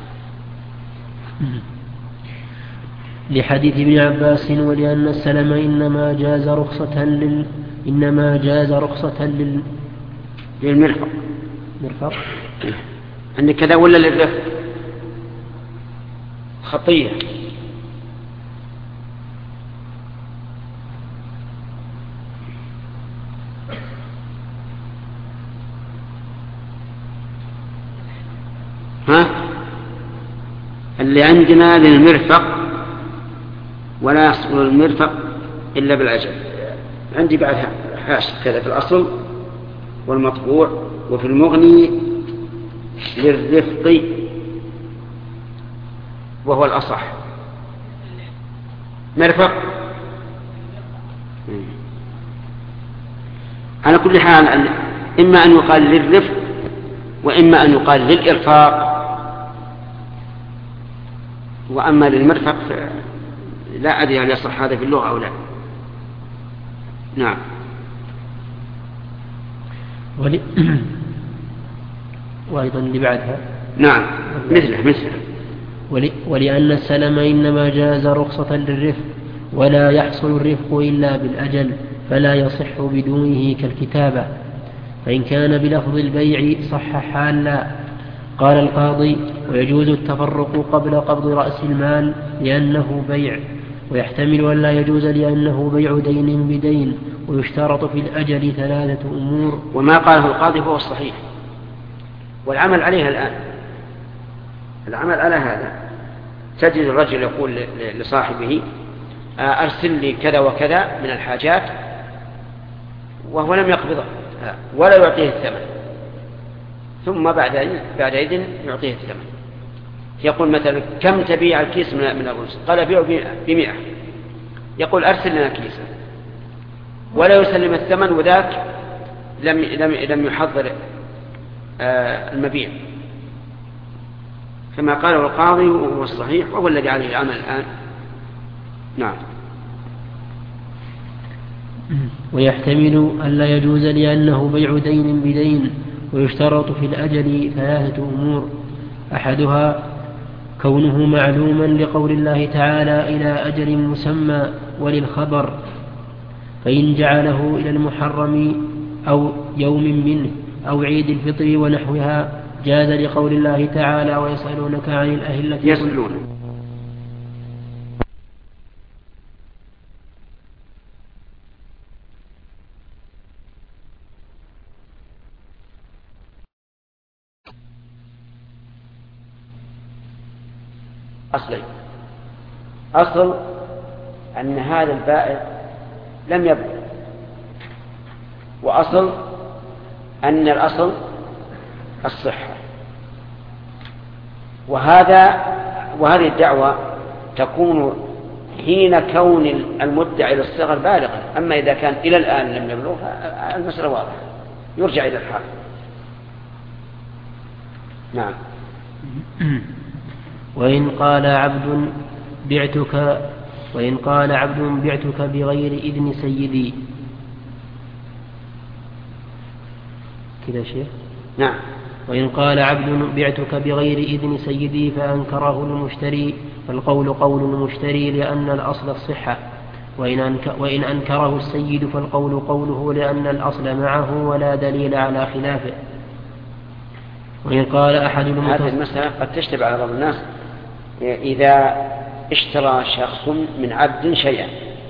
لحديث ابن عباس ولأن السلم إنما جاز رخصة لل إنما جاز رخصة لل للمرفق. مرفق عندك كذا ولا للرفق؟ خطية. ها؟ اللي عندنا للمرفق، ولا يحصل المرفق إلا بالأجل. عندي بعدها حاش كذا في الأصل والمطبوع وفي المغني للرفق، وهو الأصح مرفق. على كل حال إما أن يقال للرفق وإما أن يقال للإرفاق، وأما للمرفق لا أدري هل يصح هذا في اللغة أو لا. نعم. ولي... وأيضا اللي بعدها نعم مثله مثله ولي... ولأن السلم إنما جاز رخصة للرفق، ولا يحصل الرفق إلا بالأجل، فلا يصح بدونه كالكتابة. فإن كان بلفظ البيع صح حالا. قال القاضي: ويجوز التفرق قبل قبض رأس المال لأنه بيع، ويحتمل أن لا يجوز لأنه بيع دين بدين، ويشترط في الأجل ثلاثة أمور. وما قاله القاضي هو الصحيح والعمل عليها الآن. العمل على هذا، تجد الرجل يقول لصاحبه: أرسل لي كذا وكذا من الحاجات، وهو لم يقبضه ولا يعطيه الثمن، ثم بعد بعد إذن يعطيه الثمن. يقول مثلا: كم تبيع الكيس من الرز؟ قال: بيعه بمئة. يقول: أرسل لنا كيسا، ولا يسلم الثمن، وذاك لم لم لم يحضر المبيع. كما قاله القاضي وهو الصحيح، وهو الذي عليه العمل الآن. نعم. ويحتمل أن لا يجوز لأنه بيع دين بدين، ويشترط في الأجل ثلاثة أمور: أحدها كونه معلوما لقول الله تعالى: إلى أجل مسمى، وللخبر، فإن جعله إلى المحرم أو يوم منه أو عيد الفطر ونحوها جاز لقول الله تعالى: ويسألونك عن الأهلة يسألون. أصلي أصل أن هذا البائع لم يبلغ، وأصل أن الأصل الصحة. وهذا وهذه الدعوة تكون حين كون المدعي للصغر بالغا. أما إذا كان إلى الآن لم يبلغ المسألة واضحة، يرجع إلى الحال. نعم. وإن قال عبد بعتك وإن قال عبد بعتك بغير إذن سيدي. كذا شيخ. نعم. وإن قال عبد بعتك بغير إذن سيدي فأنكره المشتري، فالقول قول المشتري لأن الأصل الصحة، وإن, أنك وإن أنكره السيد فالقول قوله لأن الأصل معه ولا دليل على خلافه. وإن قال أحد المتص... هذه المسألة قد تشتبه على بعض الناس. إذا اشترى شخص من عبد شيئا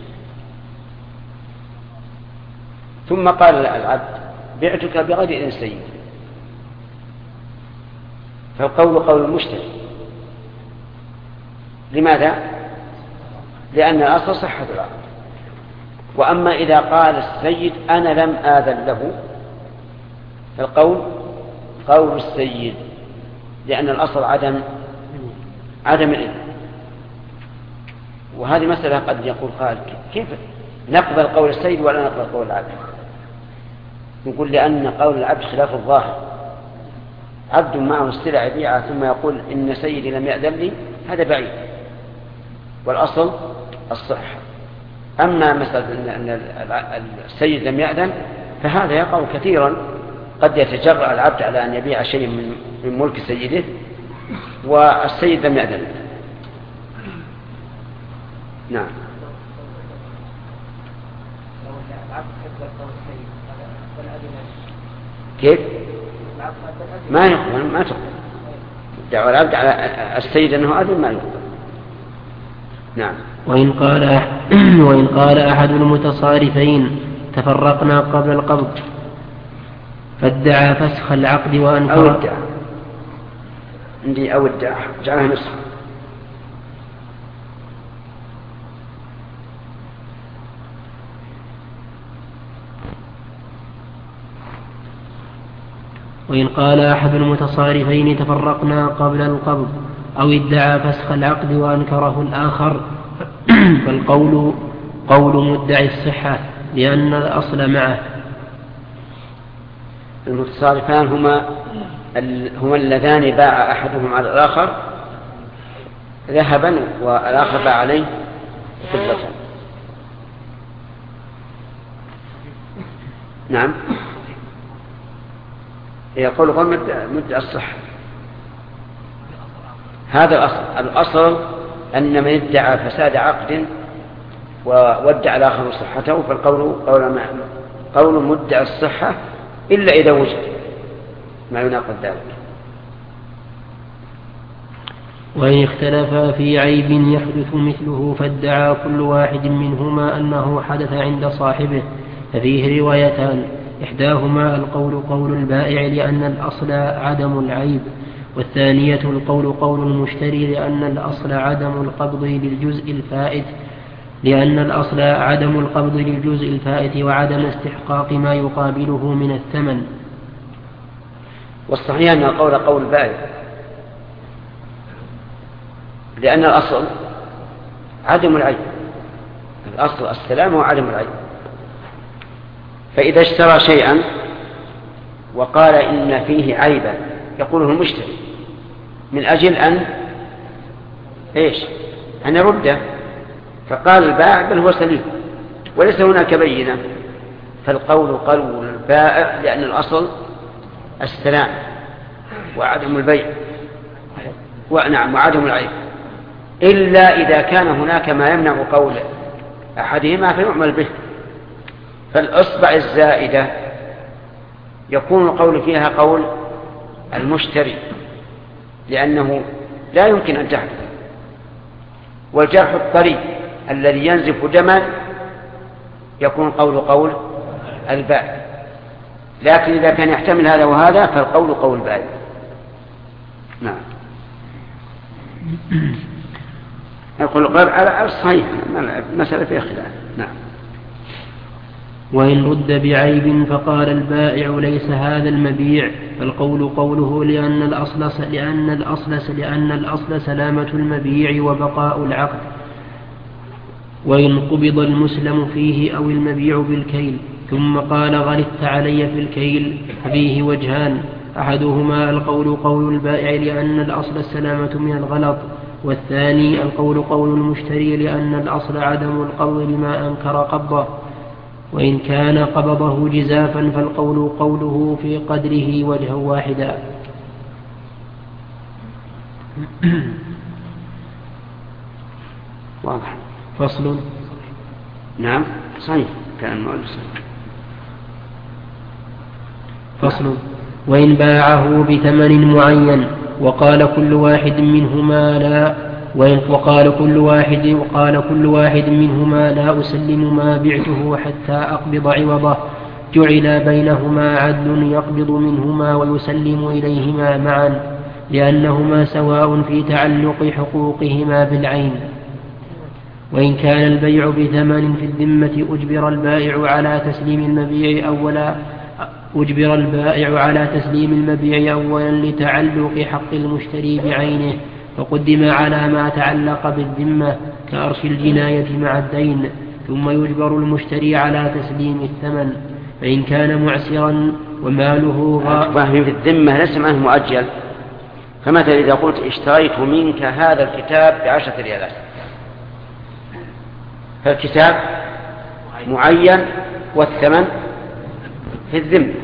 ثم قال العبد: بعتك بغير إذن سيد، فالقول قول المشتري. لماذا؟ لأن الأصل صحة العقد. وأما إذا قال السيد: أنا لم آذن له، فالقول قول السيد، لأن الأصل عدم عدم الإذن. وهذه مسألة قد يقول قائل: كيف نقبل قول السيد ولا نقبل قول العبد؟ نقول: لأن قول العبد خلاف الظاهر. عبد معه السلع يبيعها ثم يقول: إن سيدي لم يأذن لي، هذا بعيد، والأصل الصحة. أما مسألة أن السيد لم يأذن فهذا يقع كثيرا. قد يتجرأ العبد على أن يبيع شيء من ملك سيده والسيد لم يأذن. نعم. كيف؟ ما يقبل، ما تقبل دعوى العبد على السيد أنه أذن، ما يقبل. نعم. وإن قال وإن قال أحد المتصارفين: تفرقنا قبل القبض، فادعى فسخ العقد وأنكر. أو ادعى عندي أو ادعى جعلها نسخ. وإن قال أحد المتصارفين: تفرقنا قبل القبض، أو ادعى فسخ العقد وأنكره الآخر، فالقول قول مدعي الصحة لأن الأصل معه. المتصارفان هما هما اللذان باع أحدهم على الآخر ذهبا والآخر باع عليه فضة. نعم. يقول قول مدعي الصحة، هذا الأصل. الأصل أن من ادعى فساد عقد وادعى الآخر صحته فالقول قول, قول مدعي الصحة إلا إذا وجد ما يناقض ذلك. وإن اختلفا في عيب يحدث مثله فادعى كل واحد منهما أنه حدث عند صاحبه ففيه روايتان، إحداهما القول قول البائع لأن الأصل عدم العيب، والثانية القول قول المشتري لأن الأصل عدم القبض للجزء الفائت لأن الأصل عدم القبض للجزء الفائت وعدم استحقاق ما يقابله من الثمن. والصحيح أن القول قول البائع لأن الأصل عدم العيب، الأصل السلام وعدم العيب. فإذا اشترى شيئا وقال إن فيه عيبا يقوله المشتري من أجل أن إيش أن يرده، فقال البائع بل هو سليم وليس هناك بينة، فالقول قول البائع لأن الأصل السلام وعدم البيع ونعم وعدم العيب، إلا إذا كان هناك ما يمنع قول أحدهما فيعمل به. فالأصبع الزائدة يكون القول فيها قول المشتري لأنه لا يمكن أن تحدث، والجرح الطري الذي ينزف دما يكون قول قول البائع. لكن إذا كان يحتمل هذا وهذا فالقول قول البائع. نعم. يقول القول على الصحيح مسألة فيها خلاف. نعم. وإن رد بعيب فقال البائع ليس هذا المبيع فالقول قوله لأن الأصل لأن الأصل لأن الأصل سلامة المبيع وبقاء العقد. وإن قبض المسلم فيه أو المبيع بالكيل ثم قال غلطت علي في الكيل ففيه وجهان، أحدهما القول قول البائع لأن الأصل السلامة من الغلط، والثاني القول قول المشتري لأن الأصل عدم القبض لما أنكر قبضه. وإن كان قبضه جزافا فالقول قوله في قدره وجها واحدا. واضح. فصل. نعم صحيح كان المؤلف صحيح. فصل. وإن باعه بثمن معين وقال كل واحد منهما لا وقال كل واحد وقال كل واحد منهما لا أسلم ما بعته حتى أقبض عوضه، جعل بينهما عدل يقبض منهما ويسلم إليهما معا لأنهما سواء في تعلق حقوقهما بالعين. وإن كان البيع بثمن في الذمة أجبر البائع على تسليم المبيع أولا أجبر البائع على تسليم المبيع أولا لتعلق حق المشتري بعينه، فقدم على ما تعلق بالذمة كأرش الجناية مع الدين، ثم يجبر المشتري على تسليم الثمن. فإن كان معسرا وماله غائب في الذمة ليس معه مؤجل. فمثلا إذا قلت اشتريت منك هذا الكتاب بعشرة ريالات، فالكتاب معين والثمن في الذمة،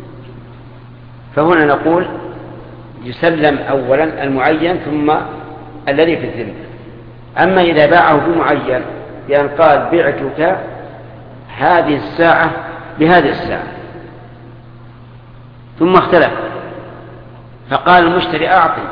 فهنا نقول يسلم أولا المعين ثم الذي في الذمة. أما إذا باعه بمعين بأن قال بعتك هذه الساعة بهذه الساعة ثم اختلف فقال المشتري أعطي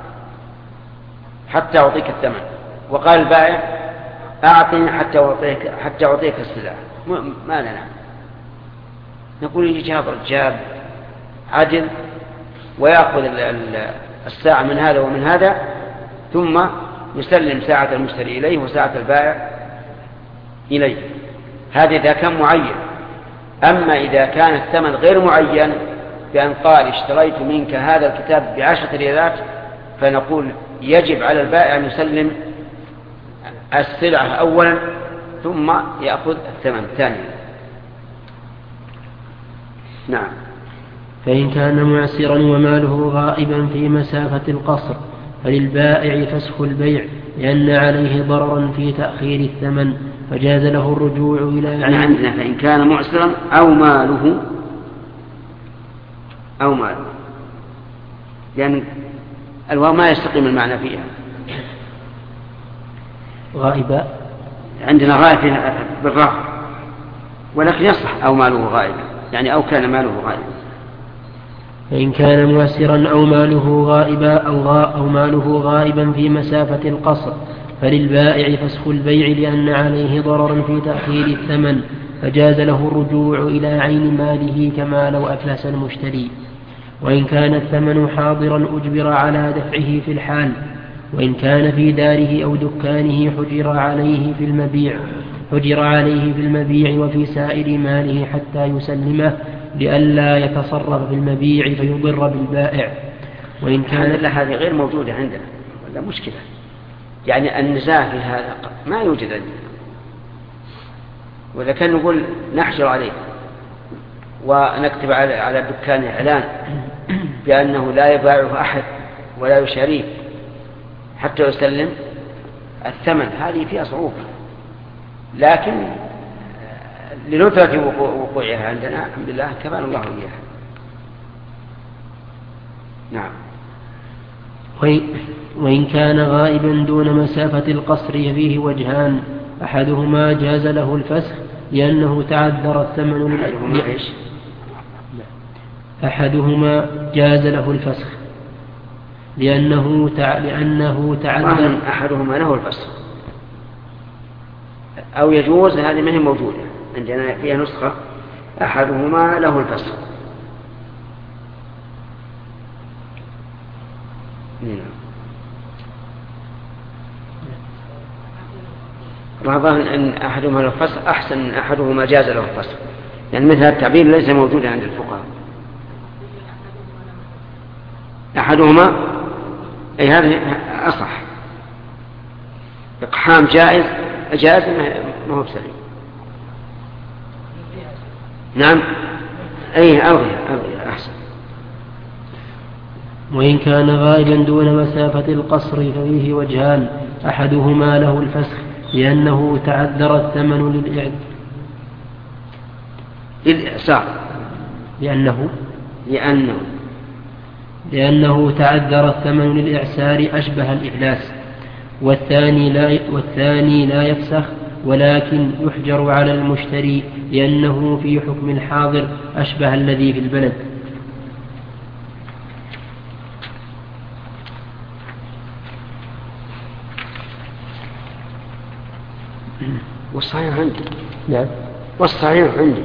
حتى أعطيك الثمن، وقال البائع أعطني حتى أعطيك, حتى أعطيك السلعة، ما لنا. نقول يجي جاب رجال عدل ويأخذ الساعة من هذا ومن هذا ثم يسلم ساعة المشتري إليه وساعة البائع إليه. هذا إذا كان معين. أما إذا كان الثمن غير معين بأن قال اشتريت منك هذا الكتاب بعشرة ريالات، فنقول يجب على البائع أن يسلم السلعة أولا ثم يأخذ الثمن ثانيا. نعم. فإن كان معسرا وماله غائبا في مسافة القصر فللبائع فسخ البيع لأن عليه ضررا في تأخير الثمن، فجاز له الرجوع إلى يعني عندنا فإن كان معسرا أو ماله أو ماله، لأن الواو ما يستقيم المعنى فيها. غائبا عندنا غائب بالرفع، ولكن يصح أو ماله غائبا، يعني أو كان ماله غائبا. فإن كان مؤسرا أو ماله غائبا أو, غا أو ماله غائبا في مسافة القصر فللبائع فسخ البيع لأن عليه ضررا في تأخير الثمن، فجاز له الرجوع إلى عين ماله كما لو أفلس المشتري. وإن كان الثمن حاضرا أجبر على دفعه في الحال، وإن كان في داره أو دكانه حجر عليه في المبيع حجر عليه في المبيع وفي سائر ماله حتى يسلمه لئلا يتصرف في المبيع فيضر بالبائع. وإن كان هذه غير موجودة عندنا ولا مشكلة، يعني النزاع في هذا ما يوجد عندنا، وإذا كان نقول نحجر عليه ونكتب على الدكان إعلان بأنه لا يباعه أحد ولا يشاريه حتى يسلم الثمن، هذه فيها صعوبة، لكن لندرة وقوعها عندنا الحمد لله كفانا الله إياها. نعم. وإن كان غائبا دون مسافة القصر فيه وجهان، أحدهما جاز له الفسخ لأنه تعذر الثمن للإعلان. أحدهما جاز له الفسخ لأنه تع... لأنه تعذر. أحدهما له الفسخ أو يجوز، هذه ما هي موجودة عندنا، فيها نسخة أحدهما له الفسخ. رغم أن أحدهما له الفسخ أحسن من أحدهما جاز له الفسخ، يعني مثل التعبير ليس موجودا عند الفقهاء. أحدهما أي هذا أصح، إقحام جائز جائز ما هو بسليم. نعم أي أوغي أحسن. وإن كان غائبا دون مسافة القصر ففيه وجهان، أحدهما له الفسخ لأنه تعذر الثمن للإعسار لأنه لأنه لأنه تعذر الثمن للإعسار أشبه الإفلاس. والثاني لا والثاني لا يفسخ ولكن يحجر على المشتري لأنه في حكم الحاضر أشبه الذي في البلد. والصحيح عندي. نعم. والصحيح عندي.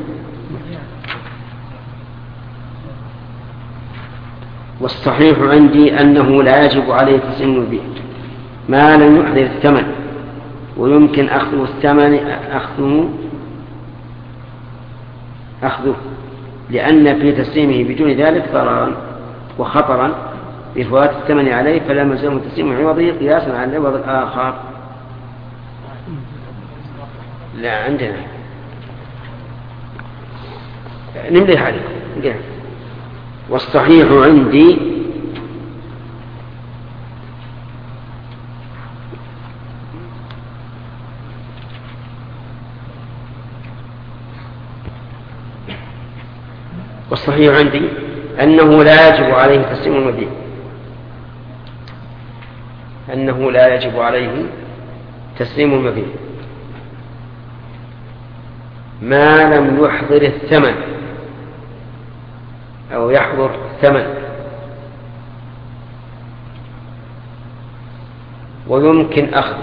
والصحيح عندي أنه لا يجب عليه تسليم البيع ما لم يحضر الثمن، ويمكن أخذ الثمن أخذه أخذه لأن في تسليمه بدون ذلك ضررا وخطرا بفوات الثمن عليه، فلا ملزم تسليم عوضه قياسا على العوض الآخر. لا عندنا نملي عليكم. والصحيح عندي والصحيح عندي أنه لا يجب عليه تسليم المبيع أنه لا يجب عليه تسليم المبيع ما لم يحضر الثمن أو يحضر الثمن، ويمكن أخذه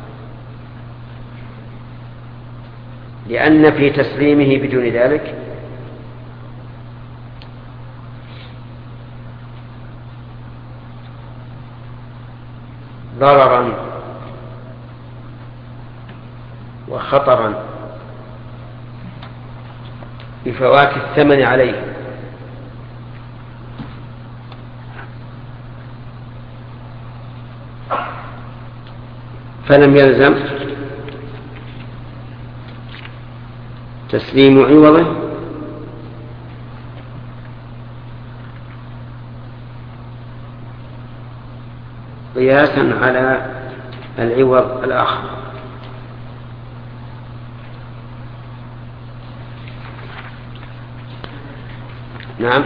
لأن في تسليمه بدون ذلك ضررا وخطرا بفوات الثمن عليه، فلم يلزم تسليم عوضه قياسا على العوض الآخر. نعم.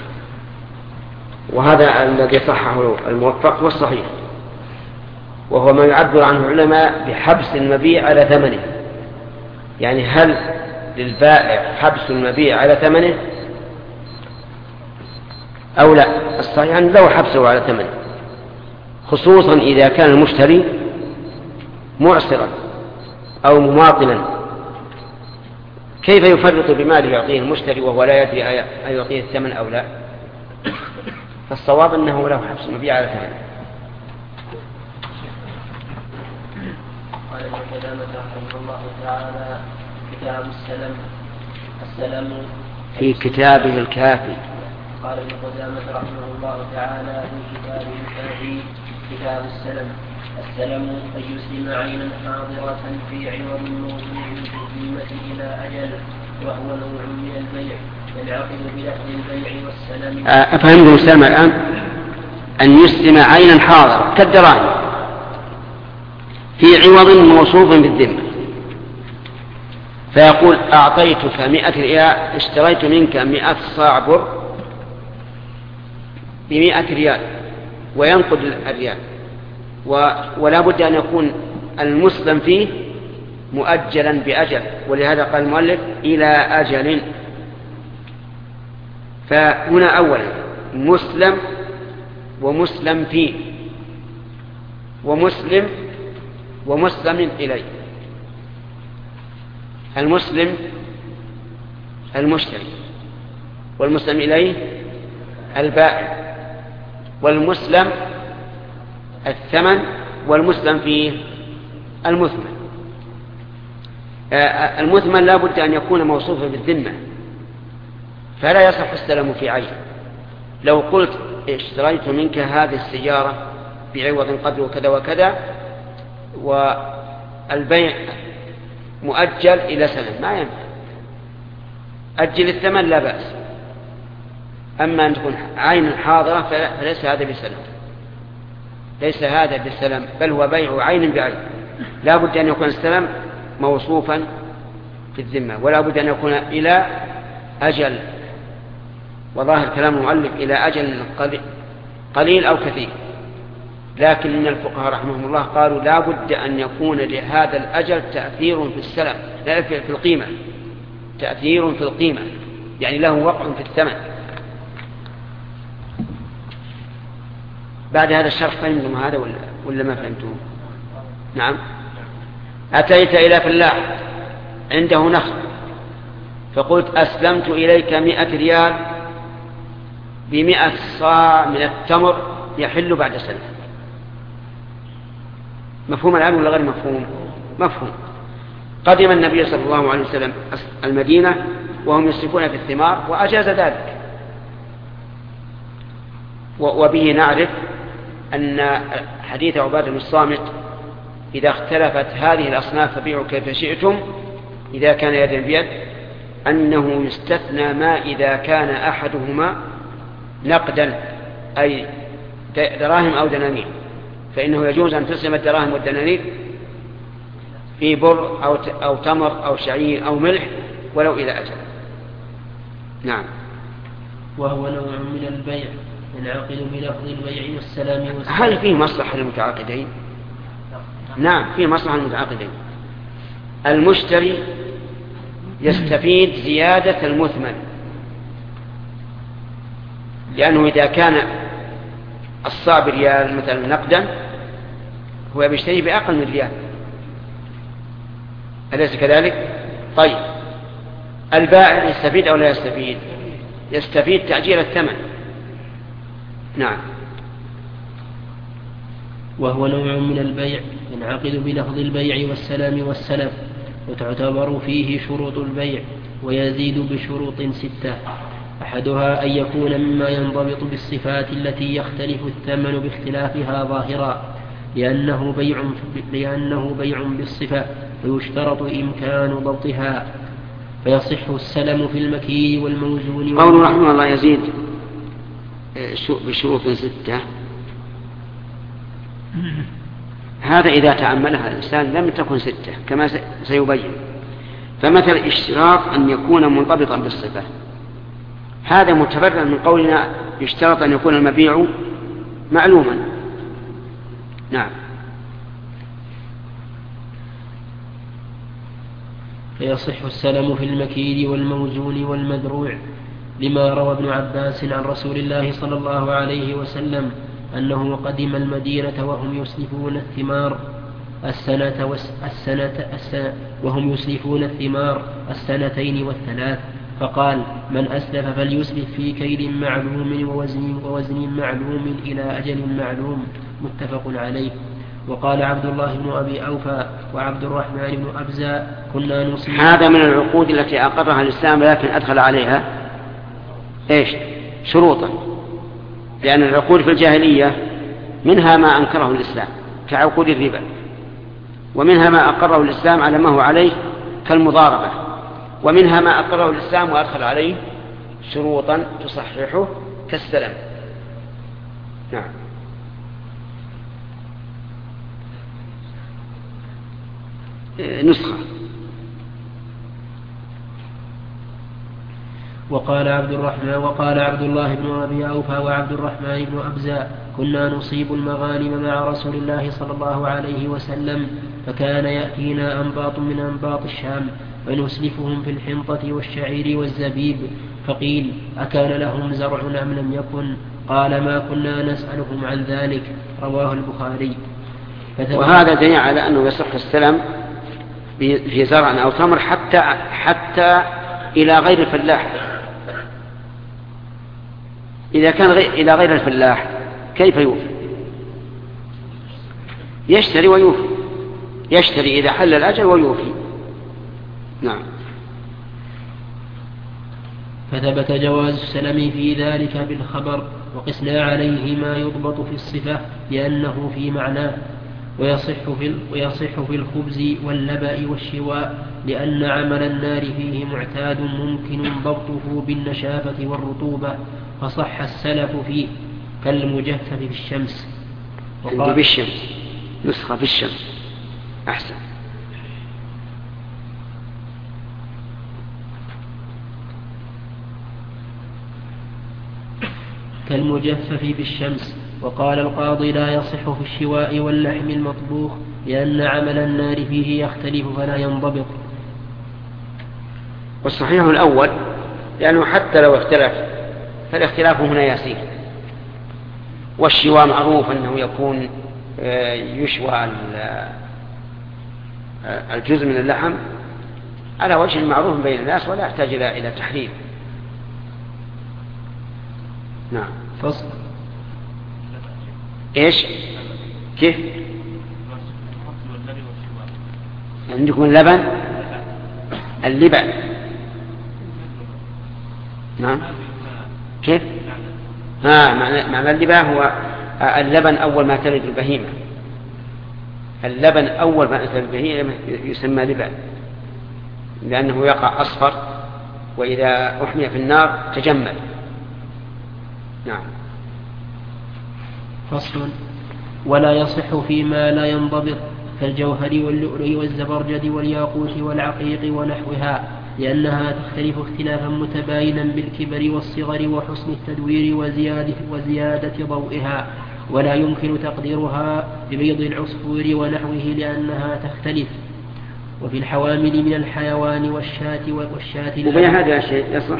وهذا الذي صححه الموفق والصحيح، وهو ما يعبر عنه العلماء بحبس المبيع على ثمنه. يعني هل للبائع حبس المبيع على ثمنه أو لا. الصحيح يعني لو حبسه على ثمن، خصوصا إذا كان المشتري معسرا أو مماطلا، كيف يفرط بماله يعطيه المشتري وهو لا يدري أيعطيه الثمن أو لا؟ فالصواب أنه له حبس مبيع على ثمن. قال ابن قدامة رحمه الله تعالى: كتاب السلم. السلم في كتابه الكافي. قال ابن قدامة رحمه الله تعالى في كتابه الكافي: كتاب السلم. السلم أن يسلم عينا حاضرة في عوض موضوع في الذمة إلى أجل، وهو نوع من البيع ينعقد بلفظ البيع والسلم. أفهم المسلم الآن؟ أن يسلم عينا حاضرة كالدراهم في عوض موصوف بالذمة، فيقول: أعطيتك مئة ريال، اشتريت منك مئة صاع بر بمئة ريال، وينقد الريال، ولا بد أن يكون المسلم فيه مؤجلا بأجل، ولهذا قال المؤلف: إلى أجل. فهنا أولا مسلم ومسلم فيه ومسلم ومسلم إليه. المسلم المشتري، والمسلم إليه البائع، والمسلم الثمن، والمسلم فيه المثمن. المثمن لا بد أن يكون موصوفا بالذمة، فلا يصح السلم في عين. لو قلت: اشتريت منك هذه السيارة بعوض قدره كذا وكذا، والبيع مؤجل إلى سنة، ما ينفع. أجل الثمن لا بأس، أما أن تكون عين حاضرة فليس هذا بسلم، ليس هذا بالسلم، بل هو بيع عين بعين. لا بد أن يكون السلم موصوفا في الذمة، ولا بد أن يكون إلى أجل، وظاهر كلام المؤلف إلى أجل قليل أو كثير. لكن من الفقهاء رحمهم الله قالوا: لا بد أن يكون لهذا الأجل تأثير في السلم، لا في القيمة، تأثير في القيمة، يعني له وقع في الثمن. بعد هذا الشرح فهمتم هذا ولا, ولا ما فهمتم؟ نعم. أتيت إلى فلاح عنده نخل، فقلت: أسلمت إليك مئة ريال بمئة صاع من التمر يحل بعد سنة. مفهوم الآن ولا غير مفهوم؟ مفهوم. قدم النبي صلى الله عليه وسلم المدينة وهم يسلكون في الثمار، وأجاز ذلك، وبه نعرف أن حديث عبادة بن الصامت: إذا اختلفت هذه الأصناف فبيعوا كيف شئتم إذا كان يدا بيد، أنه يستثنى ما إذا كان أحدهما نقدا، أي دراهم أو دنانير، فإنه يجوز أن تسلم الدراهم والدنانير في بر أو أو تمر أو شعير أو ملح ولو إلى أجل. نعم. وهو نوع من البيع ينعقد بلفظ البيع والسلام والسلام. هل فيه مصلحة للمتعاقدين؟ نعم، فيه مصلحة للمتعاقدين. المشتري يستفيد زيادة المثمن، لأنه إذا كان الصاع بريال مثلا نقدا، هو بيشتري بأقل من ريال، أليس كذلك؟ طيب، البائع يستفيد أو لا يستفيد؟ يستفيد تأجيل الثمن. نعم. وهو نوع من البيع ينعقد بلفظ البيع والسلام والسلف، وتعتبر فيه شروط البيع، ويزيد بشروط ستة: أحدها أن يكون مما ينضبط بالصفات التي يختلف الثمن باختلافها ظاهرا، لأنه بيع, لأنه بيع بالصفة، ويشترط إمكان ضبطها، فيصح السلم في المكيل والموزون. قول رحمه الله يزيد بشروط ستة، هذا إذا تعملها الإنسان لم تكن ستة كما سيبين. فمثل اشتراط أن يكون منضبطا بالصفة، هذا متبرر من قولنا يشترط أن يكون المبيع معلوما. نعم. فيصح السلم في المكيل والموزون والمذروع، لما روى ابن عباس عن رسول الله صلى الله عليه وسلم أنه قدم المدينة وهم يسلفون الثمار السنة, السنة, السنة وهم يسلفون الثمار السنتين والثلاث، فقال: من أسلف فليسلف في كيل معلوم ووزن, ووزن معلوم إلى أجل معلوم، متفق عليه. وقال عبد الله بن أبي أوفى وعبد الرحمن بن أبزة: كنا نصيب. هذا من العقود التي أقرها الإسلام، لكن أدخل عليها إيش؟ شروطا، لأن العقود في الجاهلية منها ما أنكره الإسلام كعقود الربا، ومنها ما أقره الإسلام على ما هو عليه كالمضاربة، ومنها ما أقره الإسلام وأدخل عليه شروطا تصححه كالسلم. نعم. نسخة. وقال عبد الرحمن وقال عبد الله بن أبي أوفى وعبد الرحمن بن أبزة: كنا نصيب المغانم مع رسول الله صلى الله عليه وسلم، فكان يأتينا أنباط من أنباط الشام فنسلفهم في الحنطة والشعير والزبيب، فقيل: أكان لهم زرع أم لم يكن؟ قال: ما كنا نسألهم عن ذلك. رواه البخاري. وهذا دليل على أنه يصح السلم في زرع أو تمر حتى حتى إلى غير الفلاح. إذا كان غير إلى غير الفلاح كيف يوفي؟ يشتري ويوفي، يشتري إذا حل الأجل ويوفي. نعم. فثبت جواز السلم في ذلك بالخبر، وقسنا عليه ما يضبط في الصفة لأنه في معناه، ويصح في, ويصح في الخبز واللبأ والشواء، لأن عمل النار فيه معتاد ممكن ضبطه بالنشافة والرطوبة، فصح السلف فيه كالمجفف في الشمس. وقال بالشمس، نسخة في الشمس أحسن. كالمجفف بالشمس. وقال القاضي: لا يصح في الشواء واللحم المطبوخ، لأن عمل النار فيه يختلف فلا ينضبط. والصحيح الأول، لأنه حتى لو اختلف فالاختلاف هنا يسير. والشواء معروف أنه يكون يشوى الجزء من اللحم على وجه معروف بين الناس ولا يحتاج إلى تحريم. نعم. فصل. إيش؟ كيف؟ عندكم اللبن، اللبن. نعم. كيف؟ ها معنى, معنى اللبن هو اللبن أول ما تلد البهيمة. اللبن أول ما تلد البهيمة يسمى لبن، لأنه يقع أصفر وإذا أحمي في النار تجمد. نعم. فصل. ولا يصح فيما لا ينضبط كالجوهر واللؤلؤ والزبرجد والياقوت والعقيق ونحوها، لأنها تختلف اختلافا متباينا بالكبر والصغر وحسن التدوير وزيادة, وزيادة ضوئها، ولا يمكن تقديرها ببيض العصفور ونحوه لأنها تختلف. وفي الحوامل من الحيوان والشاة والشاة وبين هذا الشيء يصح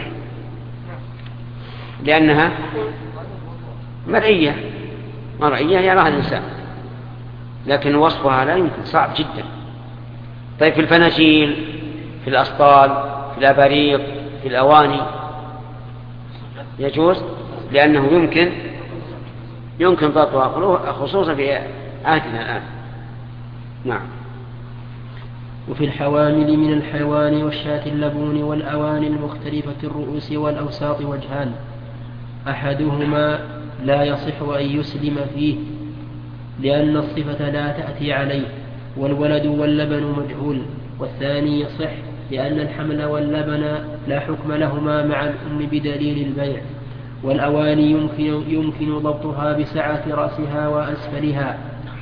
لأنها مرئية، مرئية يراها الإنسان، لكن وصفها لا يمكن، صعب جدا. طيب في الفناجيل، في الأسطال، في الأباريق، في الأواني يجوز، لأنه يمكن يمكن ضبطها خصوصا في عهدنا الآن. نعم. وفي الحوامل من الحيوان والشاة اللبون والأواني المختلفة الرؤوس والأوساط وجهان: أحدهما لا يصح أن يسلم فيه لأن الصفة لا تأتي عليه، والولد واللبن مجهول. والثاني يصح لأن الحمل واللبن لا حكم لهما مع الأم بدليل البيع. والأواني يمكن, يمكن ضبطها بسعة رأسها وأسفلها.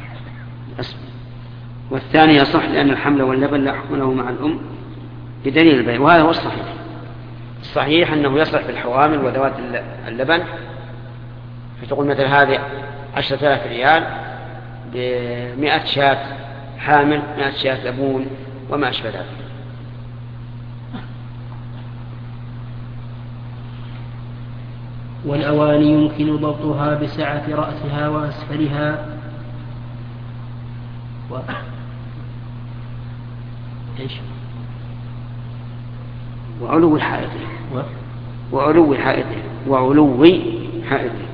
والثاني يصح لأن الحمل واللبن لا حكم له مع الأم بدليل البيع، وهذا هو الصحيح. الصحيح أنه يصح في الحوامل وذوات اللبن، فتقول مثل هذه عشرة آلاف ريال بمئة شاة حامل، مئة شاة لبون وما أشبه ذلك. والأواني يمكن ضبطها بسعة رأسها وأسفلها و... إيش؟ وعلو حائطه و... وعلو حائطه وعلو حائطه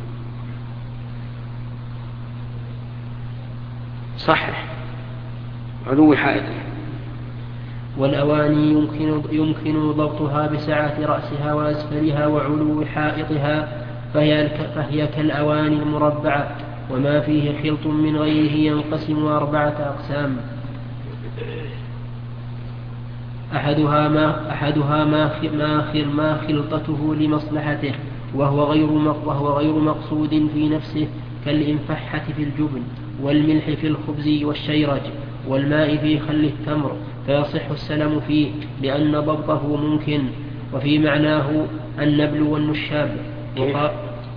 صحح علو حائطه. والأواني يمكن, يمكن ضبطها بسعة رأسها وأسفلها وعلو حائطها فهي, فهي كالأواني المربعة، وما فيه خلط من غيره ينقسم أربعة أقسام. أحدها ما, أحدها ما, ما, ما خلطته لمصلحته وهو غير, وهو غير مقصود في نفسه كالإنفحة في الجبن والملح في الخبز والشيرج والماء في خل التمر، فيصح السلم فيه لأن ضبطه ممكن. وفي معناه النبل والنشاب. وقال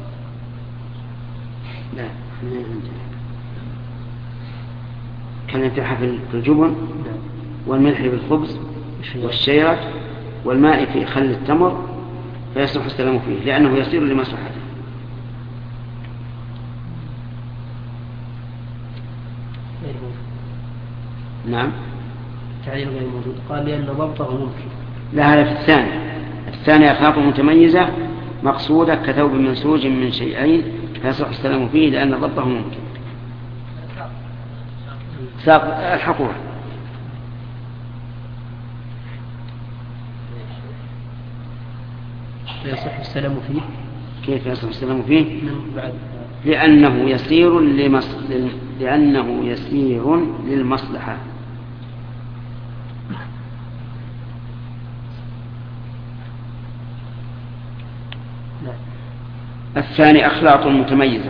لا كالإنفحة في الجبن والملح في الخبز والشيرج والماء في خل التمر، فيصح السلام فيه لأنه يصير لمصلحته. نعم تعليل غير موجود. قال لأن ضبطه ممكن. لا هذا في الثاني. الثاني أخلاط متميزة مقصودة كثوب منسوج من شيئين فيصح السلام فيه لأن ضبطه ممكن. ساق الحقوق فيصح السلام فيه. كيف يصح السلام فيه؟ لأنه يسير لمص... لأنه يسير للمصلحة. الثاني أخلاط متميزة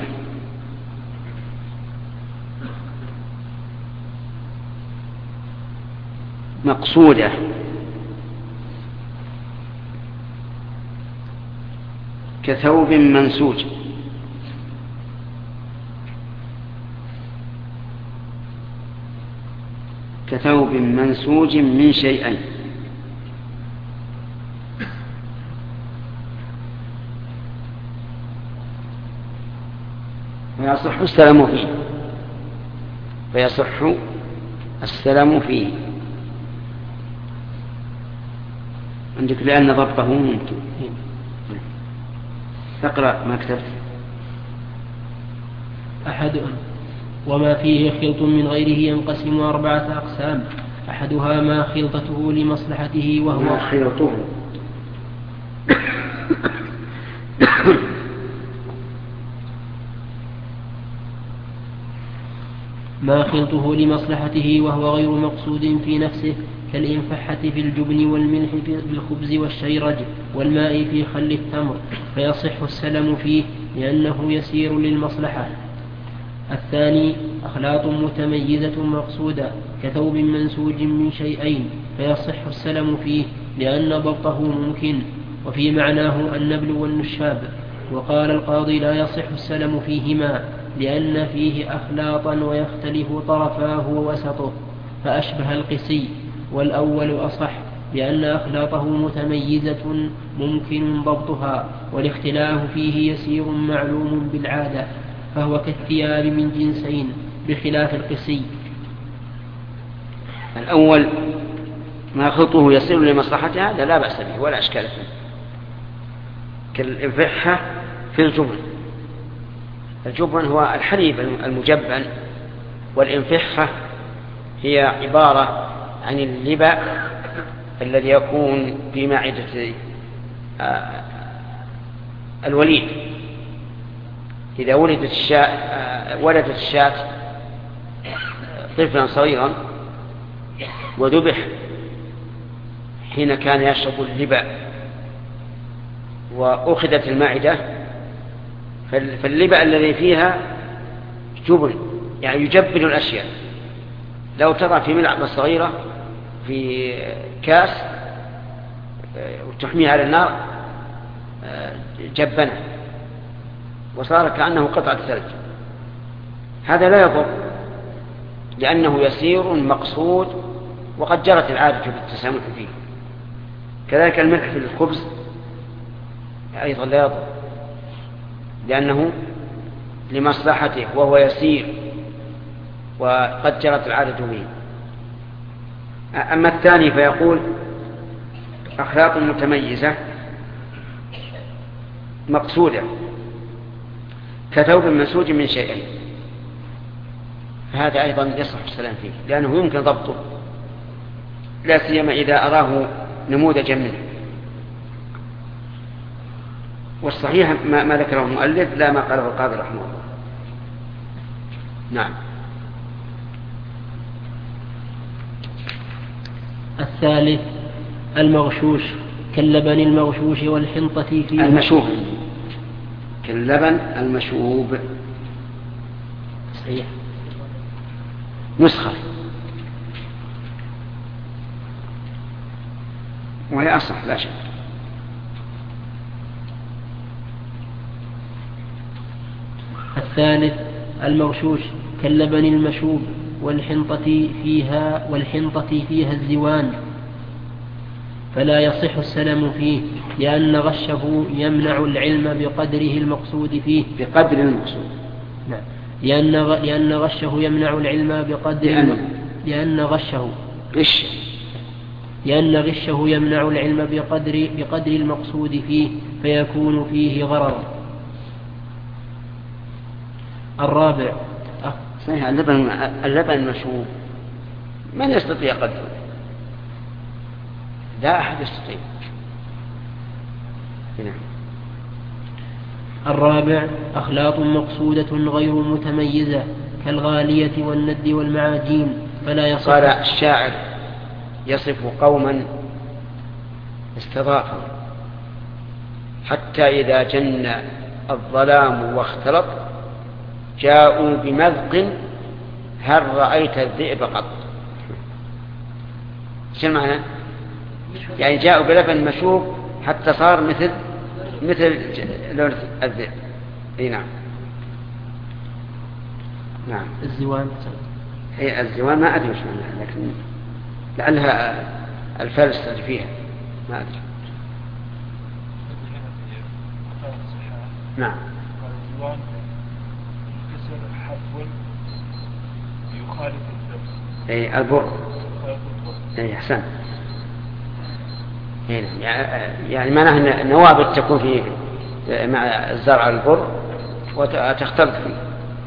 مقصودة كثوب منسوج كثوب منسوج من شيئين فيصح السلام فيه فيصح السلام فيه عندك لأن ضبطه ممكن. تقرأ ما كتبت. أحد وما فيه خلط من غيره ينقسم أربعة أقسام. أحدها ما خلطته لمصلحته وهو ما خلطه ما خلطه لمصلحته وهو غير مقصود في نفسه كالإنفحة في الجبن والملح في الخبز والشيرج والماء في خل التمر، فيصح السلم فيه لأنه يسير للمصلحة. الثاني أخلاط متميزة مقصودة كثوب منسوج من شيئين، فيصح السلم فيه لأن ضبطه ممكن. وفي معناه النبل والنشاب. وقال القاضي لا يصح السلم فيهما لأن فيه أخلاطا ويختلف طرفاه ووسطه فأشبه القسي، والأول أصح لأن أخلاطه متميزة ممكن ضبطها، والاختلاف فيه يسير معلوم بالعادة، فهو كالثياب من جنسين بخلاف القسي. الأول ما خلطه يصير لمصلحته هذا لا بأس به ولا أشكال فيه كالإنفحة في الجبن. الجبن هو الحليب المجبن، والإنفحة هي عبارة عن اللبأ الذي يكون في معدة الوليد. إذا ولدت الشاة ولدت الشاة طفلا صغيرا وذبح حين كان يشرب اللبأ وأخذت المعدة، فاللبأ الذي فيها جبن يعني يجبن الأشياء. لو تضع في ملعقة صغيرة في كاس وتحميها على النار جبنه وصار كأنه قطعة ثلج. هذا لا يضر لأنه يسير مقصود وقد جرت العادة بالتسامح فيه. كذلك الملح في الخبز أيضا لا يضر لأنه لمصلحته وهو يسير وقد جرت العادة به. أما الثاني فيقول أخلاق متميزة مقصودة كثوب منسوج من شيئين، فهذا أيضا يصح السلام فيه لأنه يمكن ضبطه، لا سيما إذا أراه نموذجا منه. والصحيح ما, ما ذكره المؤلف لا ما قاله القاضي رحمه الله. نعم. الثالث المغشوش كاللبن المغشوش والحنطة فيه. المشوب كاللبن المشوب صحيح. نسخة وهي أصح لا شك. الثالث المغشوش كاللبن المشوب والحنطة فيها والحنطة فيها الزوان، فلا يصح السلم فيه لأن غشه يمنع العلم بقدره المقصود فيه. بقدر المقصود. نعم. لأن لأن غشه يمنع العلم بقدر لأن, لأن غشه غش لأن غشه يمنع العلم بقدر بقدر المقصود فيه فيكون فيه غرر. الرابع صحيح اللبن اللبن المشوب من يستطيع قدره؟ لا أحد يستطيع. نعم. الرابع أخلاط مقصودة غير متميزة كالغالية والند والمعاجين فلا يصح. قال الشاعر يصف قوما استضافوا حتى إذا جن الظلام واختلط جاءوا بمذق هل رأيت الذئب قط. شو المعنى؟ يعني جاءوا بلبن مشوب حتى صار مثل مثل لون الذئب. اي نعم. نعم. الزوان. هي الزوان ما أدري وش معناها لكن لعلها الفلس اللي فيها ما أدري. نعم. الزوان كسر حفو يخالف الدم. اي البر. اي احسن. يعني معناها النوابت تكون في مع الزرع البر وتختلط فيه.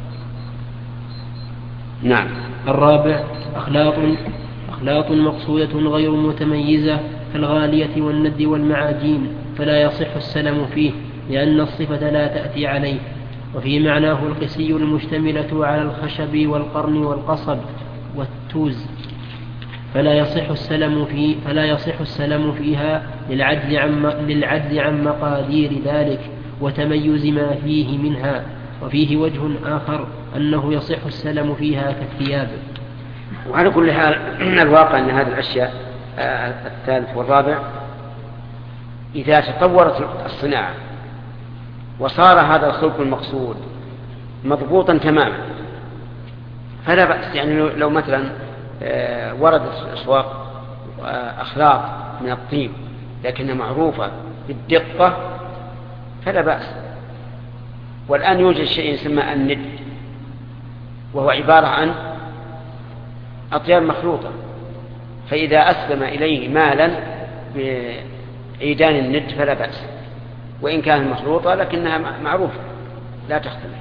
نعم. الرابع أخلاط أخلاط مقصودة غير متميزة كالغالية والند والمعاجين فلا يصح السلم فيه لأن الصفة لا تأتي عليه. وفي معناه القسي المشتملة على الخشب والقرن والقصب والتوز فلا يصح السلم فيه فلا يصح السلم فيها للعجز عن للعجز عن مقادير ذلك وتميز ما فيه منها. وفيه وجه آخر أنه يصح السلم فيها كالثياب. وعلى كل حال الواقع أن هذه الأشياء الثالث والرابع إذا تطورت الصناعة وصار هذا الخلق المقصود مضبوطا تماما فلا بأس. يعني لو مثلا وردت في الأسواق أخلاط من الطيب لكنها معروفة بالدقة فلا بأس. والآن يوجد شيء يسمى الند وهو عبارة عن أطياب مخلوطة، فإذا أسلم إليه مالا بعيدان الند فلا بأس وإن كانت مخلوطة لكنها معروفة لا تختلف.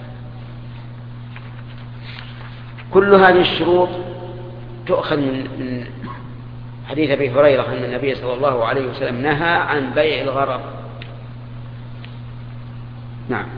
كل هذه الشروط تؤخذ من حديث أبي هريرة أن النبي صلى الله عليه وسلم نهى عن بيع الغرر. نعم.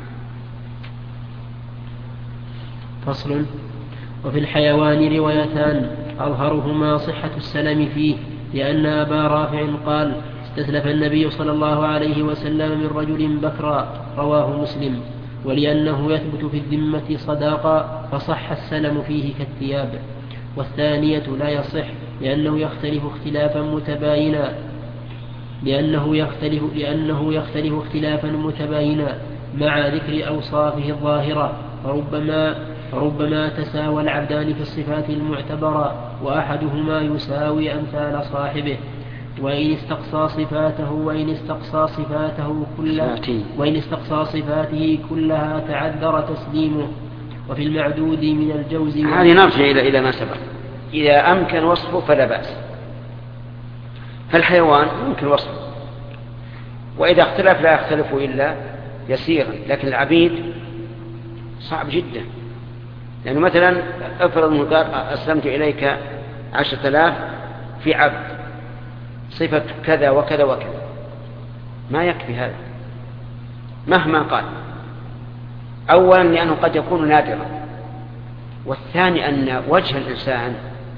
فصل. وفي الحيوان روايتان أظهرهما صحة السلم فيه لأن أبا رافع قال استسلف النبي صلى الله عليه وسلم من رجل بكرا رواه مسلم ولأنه يثبت في الذمة صداقا فصح السلم فيه كالثياب. والثانية لا يصح لأنه يختلف اختلافا متباينا لأنه يختلف, لأنه يختلف اختلافا متباينا مع ذكر أوصافه الظاهرة فربما, فربما تساوى العبدان في الصفات المعتبرة وأحدهما يساوي أمثال صاحبه وإن استقصى صفاته وإن استقصى صفاته كلها وإن استقصى صفاته كلها تعذر تسليمه. وفي المعدود من الجوز هذه نرجع إلى إلى ما سبق. إذا أمكن وصفه فلا بأس. فالحيوان يمكن وصفه، وإذا اختلف لا يختلف إلا يسيرا، لكن العبيد صعب جدا. يعني مثلا افرض أنه قال أسلمت إليك عشرة آلاف في عبد صفة كذا وكذا وكذا، ما يكفي هذا مهما قال. أولا لأنه قد يكون نادرا، والثاني أن وجه الإنسان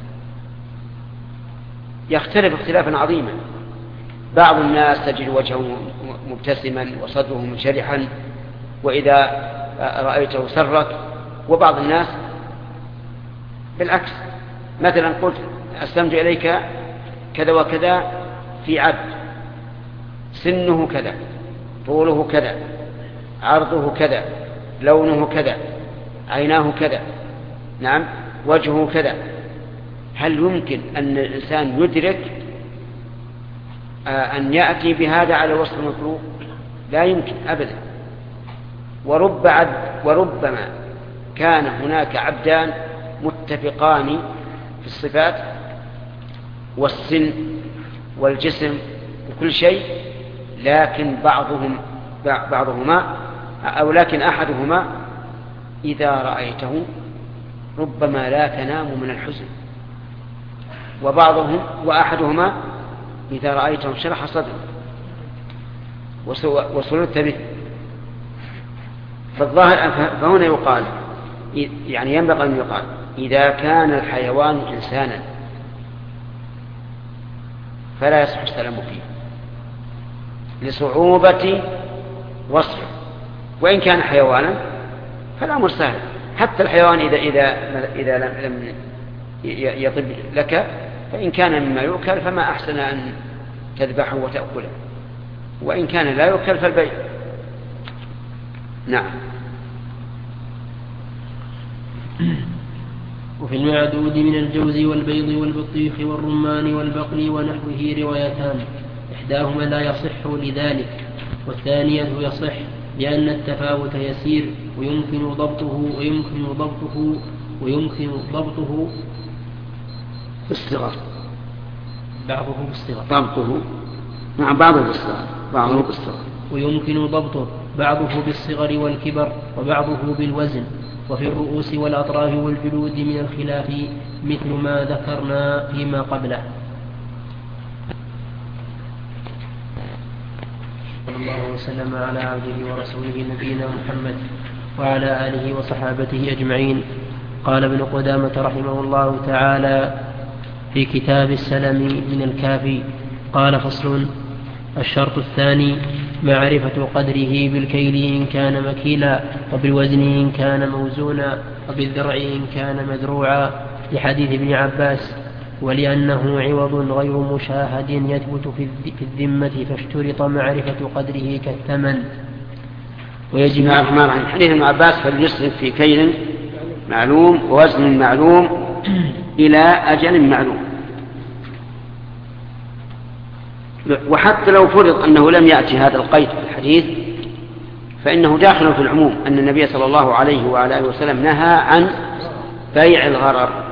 يختلف اختلافا عظيما. بعض الناس تجد وجهه مبتسما وصدره منشرحا وإذا رأيته سرك، وبعض الناس بالعكس. مثلا قلت أسلمت إليك كذا وكذا في عبد سنه كذا، طوله كذا، عرضه كذا، لونه كذا، عيناه كذا، نعم، وجهه كذا. هل يمكن أن الإنسان يدرك أن يأتي بهذا على وصف المطلوب؟ لا يمكن أبدا. ورب عبد وربما كان هناك عبدان متفقان في الصفات والسن والجسم وكل شيء، لكن بعضهم بعضهما أو لكن أحدهما إذا رأيته ربما لا تنام من الحزن، وبعضهم وأحدهما إذا رأيته شرح صدره وسررت به. فالظاهر فهنا يقال، يعني ينبغي أن يقال إذا كان الحيوان إنسانا فلا يصح السلام فيه لصعوبة وصفه، وإن كان حيوانا فالأمر سهل. حتى الحيوان إذا إذا إذا لم يطب لك فإن كان مما يؤكل فما أحسن أن تذبحه وتأكله، وإن كان لا يؤكل فالبيع. نعم. وفي المعدود من الجوز والبيض والبطيخ والرمان والبقل ونحوه روايتان، إحداهما لا يصح لذلك، والثانية يصح لأن التفاوت يسير ويمكن ضبطه ويمكن ضبطه ويمكن ضبطه بالصغر، بعضه بالصغر ضبطه مع بعضه بالصغر بعضه بالصغر ويمكن ضبطه بعضه بالصغر والكبر وبعضه بالوزن. وفي الرؤوس والأطراف والجلود من الخلاف مثل ما ذكرنا فيما قبله. صلى الله وسلم على عبده ورسوله نبينا محمد وعلى آله وصحابته أجمعين. قال ابن قدامة رحمه الله تعالى في كتاب السلم من الكافي قال: فصل. الشرط الثاني معرفة قدره بالكيل إن كان مكيلا، وبالوزن إن كان موزونا، وبالذرع إن كان مذروعا، لحديث ابن عباس: ولأنه عوض غير مشاهد يثبت في الذمة فاشترط معرفة قدره كالثمن. ويجب مع حديث ابن عباس: فليسرف في كيل معلوم ووزن معلوم إلى أجل معلوم. وحتى لو فرض أنه لم يأتي هذا القيد في الحديث فإنه داخل في العموم، أن النبي صلى الله عليه وعلى آله وسلم نهى عن بيع الغرر.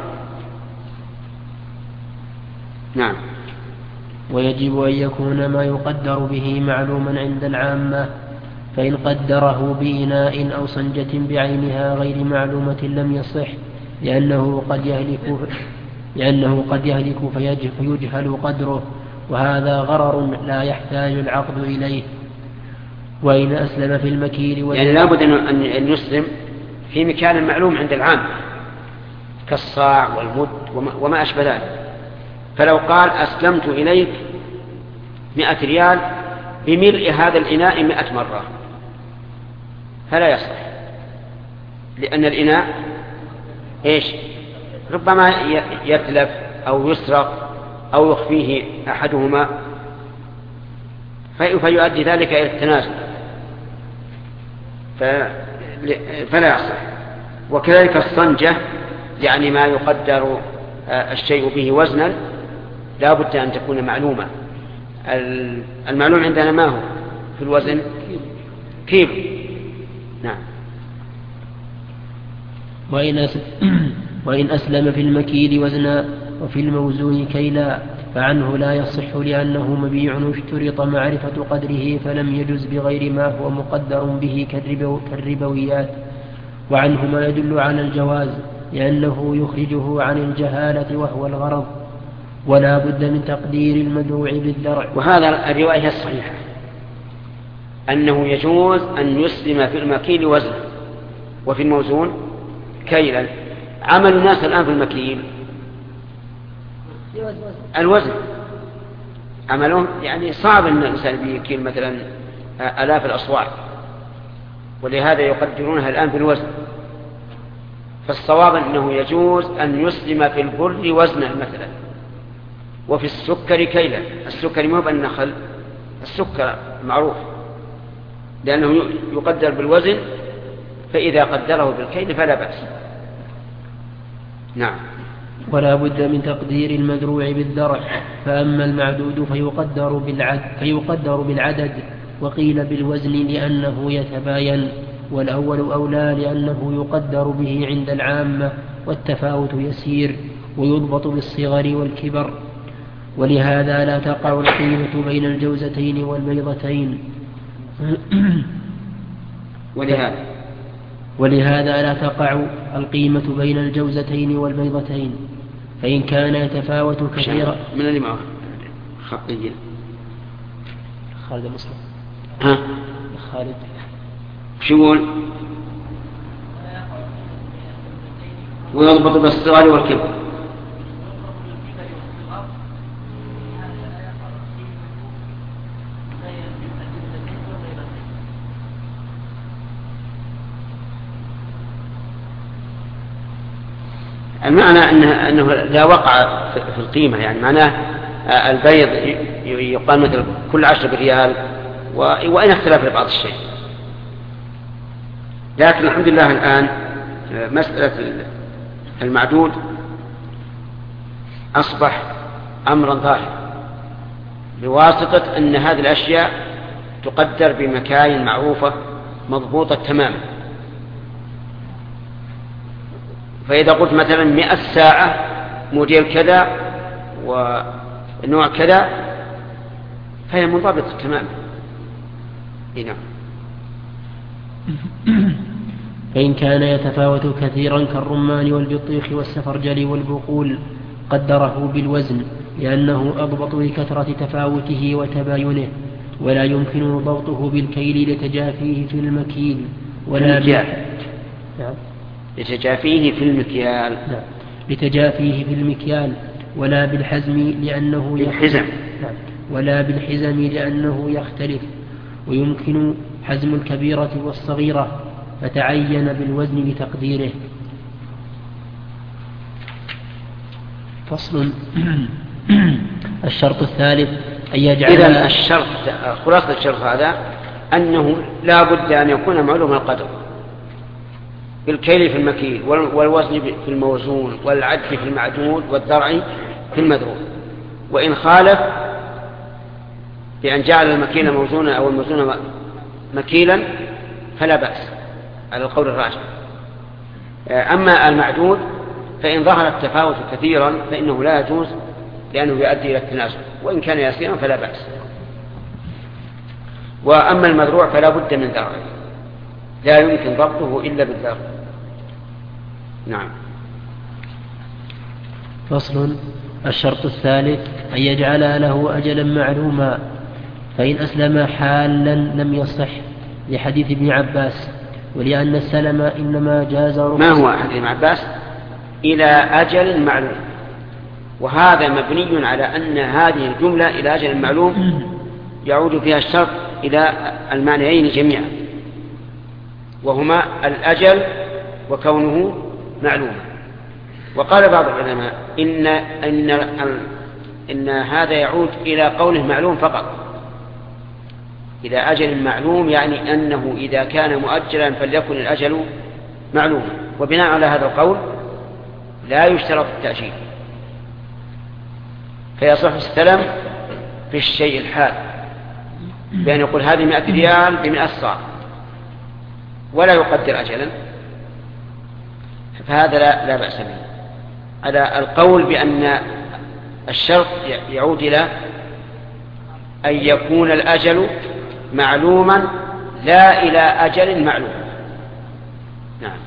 نعم. ويجب أن يكون ما يقدر به معلوما عند العامة، فإن قدره بإناء أو صنجة بعينها غير معلومة لم يصح، لأنه قد يهلك لأنه قد يهلك فيجهل قدره، وهذا غرر لا يحتاج العقد إليه. وإن أسلم في المكيل يعني لابد أن يسلم في مكان معلوم عند العام كالصاع والمد وما أشبه ذلك. فلو قال: أسلمت إليك مئة ريال بملء هذا الإناء مئة مرة، فلا يصح، لأن الإناء إيش؟ ربما يتلف أو يسرق أو يخفيه أحدهما فيؤدي ذلك إلى التنازل، فلا يصح. وكذلك الصنجة، يعني ما يقدر الشيء به وزنا، لا بد أن تكون معلومة المعلوم عندنا ما هو في الوزن؟ كيلو. نعم. وإن, وإن أسلم في المكيل وزنا وفي الموزون كيلا فعنه لا يصح لأنه مبيع اشترط معرفة قدره فلم يجز بغير ما هو مقدر به كالربويات، وعنه ما يدل على الجواز لأنه يخرجه عن الجهالة وهو الغرض، ولا بد من تقدير المدروع بالذرع. وهذا الرواية الصحيحة أنه يجوز أن يسلم في المكيل وزنا وفي الموزون كيلا. عمل الناس الآن في المكيل الوزن، عملهم يعني صعب أن الإنسان بيكيل مثلا آلاف الأصواع، ولهذا يقدرونها الآن بالوزن. فالصواب أنه يجوز أن يسلم في البر وزنا مثلا وفي السكر كيلا. السكر مو بالنخل، السكر معروف لأنه يقدر بالوزن، فإذا قدره بالكيل فلا بأس. نعم. ولا بد من تقدير المدروع بالذرع، فأما المعدود فيقدر بالعدد, فيقدر بالعدد وقيل بالوزن لأنه يتباين، والأول أولى لأنه يقدر به عند العامة والتفاوت يسير ويضبط بالصغر والكبر. ولهذا لا تقع القيمة بين الجوزتين والبيضتين ولهذا ولهذا لا تقع القيمة بين الجوزتين والبيضتين، فإن كان يتفاوت كثيرا. من اللي معه خطية خالد المصلح. ها خالد شو يقول؟ ويضبط بالصغر والكبر. المعنى أنه, أنه لا وقع في القيمة، يعني معناه البيض يقال مثل كل عشرة بريال، وإن اختلاف لبعض الشيء. لكن الحمد لله الآن مسألة المعدود أصبح أمرا ظاهرا بواسطة أن هذه الأشياء تقدر بمكاين معروفة مضبوطة تماما. فإذا قلت مثلا مئة ساعة موديل كذا ونوع كذا فهي منضبطة تماما. نعم. فإن كان يتفاوت كثيرا كالرمان والبطيخ والسفرجل والبقول قدره بالوزن لأنه أضبط لكثرة تفاوته وتباينه، ولا يمكن ضبطه بالكيل لتجافيه في المكيل ولا بالمكيال. نعم. لتجافيه في المكيال. نعم. لتجافيه في المكيال ولا بالحزم لأنه بالحزم. نعم. ولا بالحزم لأنه يختلف، ويمكن حزم الكبيرة والصغيرة فتعين بالوزن لتقديره. فصل. الشرط الثالث أن يجعل. إذن الشرط خلاصة الشرط هذا أنه لا بد أن يكون معلوم القدر بالكيل في المكيل والوزن في الموزون والعد في المعدود والذرع في المذروع. وإن خالف بأن جعل المكيل موزونا أو الموزون مكيلا فلا بأس على القول الراجح. أما المعدود فإن ظهر التفاوت كثيرا فإنه لا يجوز لأنه يؤدي إلى التناسب، وإن كان يسيرا فلا بأس. وأما المذروع فلا بد من ذرع، لا يمكن ضبطه إلا بالذرع. نعم. فصل. الشرط الثالث أن يجعل له أجلا معلوما، فإن أسلم حالا لم يصح لحديث ابن عباس، ولأن السلم إنما جاز رخص. ما هو حديث ابن عباس؟ إلى أجل معلوم، وهذا مبني على أن هذه الجملة إلى أجل معلوم يعود فيها الشرط إلى المعنيين جميعا، وهما الأجل وكونه معلوما. وقال بعض العلماء إن, إن, إن هذا يعود إلى قوله معلوم فقط، إلى أجل معلوم، يعني أنه إذا كان مؤجلا فليكن الأجل معلوما. وبناء على هذا القول لا يشترط التأجيل، فيصح السلم في الشيء الحال بأن يقول هذه مئة ريال بمئة صاع ولا يقدر أجلا، فهذا لا, لا بأس به. على القول بأن الشرط يعود إلى أن يكون الأجل معلوما لا إلى أجل معلوم. نعم.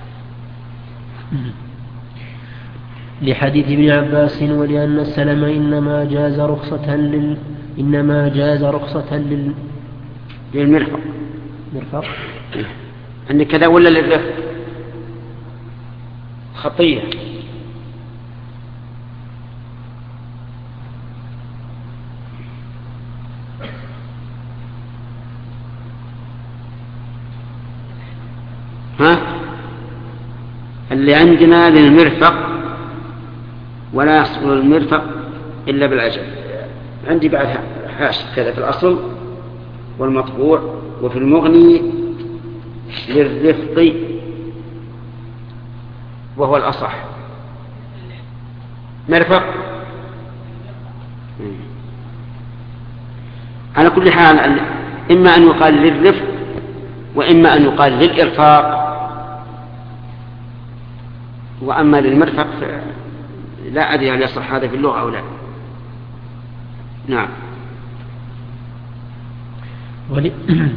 لحديث ابن عباس ولأن السلم إنما جاز رخصة لل إنما جاز رخصة لل للمرفق. مرفق أن كذا ولا للرفق خطية. ها اللي عندنا للمرفق ولا يحصل المرفق إلا بالأجل. عندي بعد حاشد كذا في الأصل والمطبوع وفي المغني للرفق وهو الأصح مرفق. على كل حال إما أن يقال للرفق وإما أن يقال للإرفاق، وأما للمرفق لا أدري هل يصح هذا في اللغة أو لا. نعم. ولي...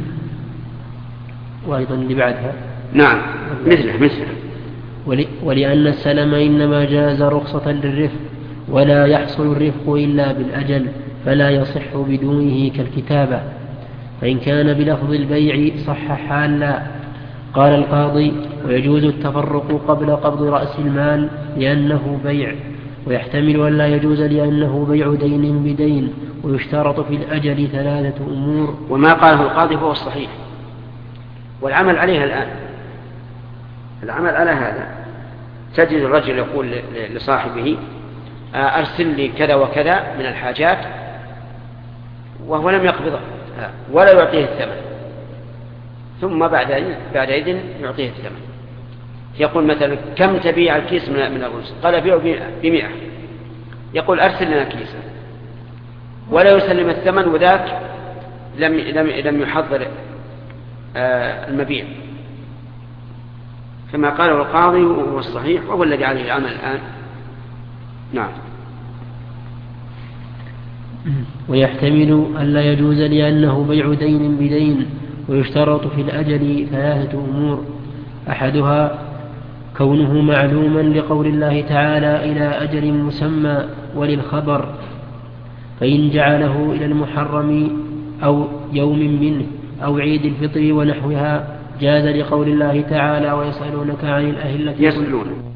وأيضا اللي بعدها نعم مثله مثله ولي... ولأن السلم إنما جاز رخصة للرفق ولا يحصل الرفق إلا بالأجل فلا يصح بدونه كالكتابة، فإن كان بلفظ البيع صح حالا. قال القاضي ويجوز التفرق قبل قبض رأس المال لأنه بيع، ويحتمل أن لا يجوز لأنه بيع دين بدين، ويشترط في الأجل ثلاثة أمور. وما قاله القاضي هو الصحيح والعمل عليها الآن. العمل على هذا تجد الرجل يقول لصاحبه أرسل لي كذا وكذا من الحاجات وهو لم يقبضه ولا يعطيه الثمن، ثم بعد بعد إذن يعطيه الثمن. يقول مثلا كم تبيع الكيس من من الرز؟ قال بيعه بمئة. يقول أرسل لنا كيسا ولا يسلم الثمن، وذاك لم لم لم يحضر المبيع. كما قاله القاضي وهو الصحيح وهو الذي عليه العمل الآن. نعم. ويحتمل أن لا يجوز لأنه بيع دين بدين، ويشترط في الأجل ثلاثة أمور. أحدها كونه معلوما لقول الله تعالى إلى أجل مسمى وللخبر، فإن جعله إلى المحرم أو يوم منه أو عيد الفطر ونحوها جاز لقول الله تعالى ويسألونك عن الأهلة يسألون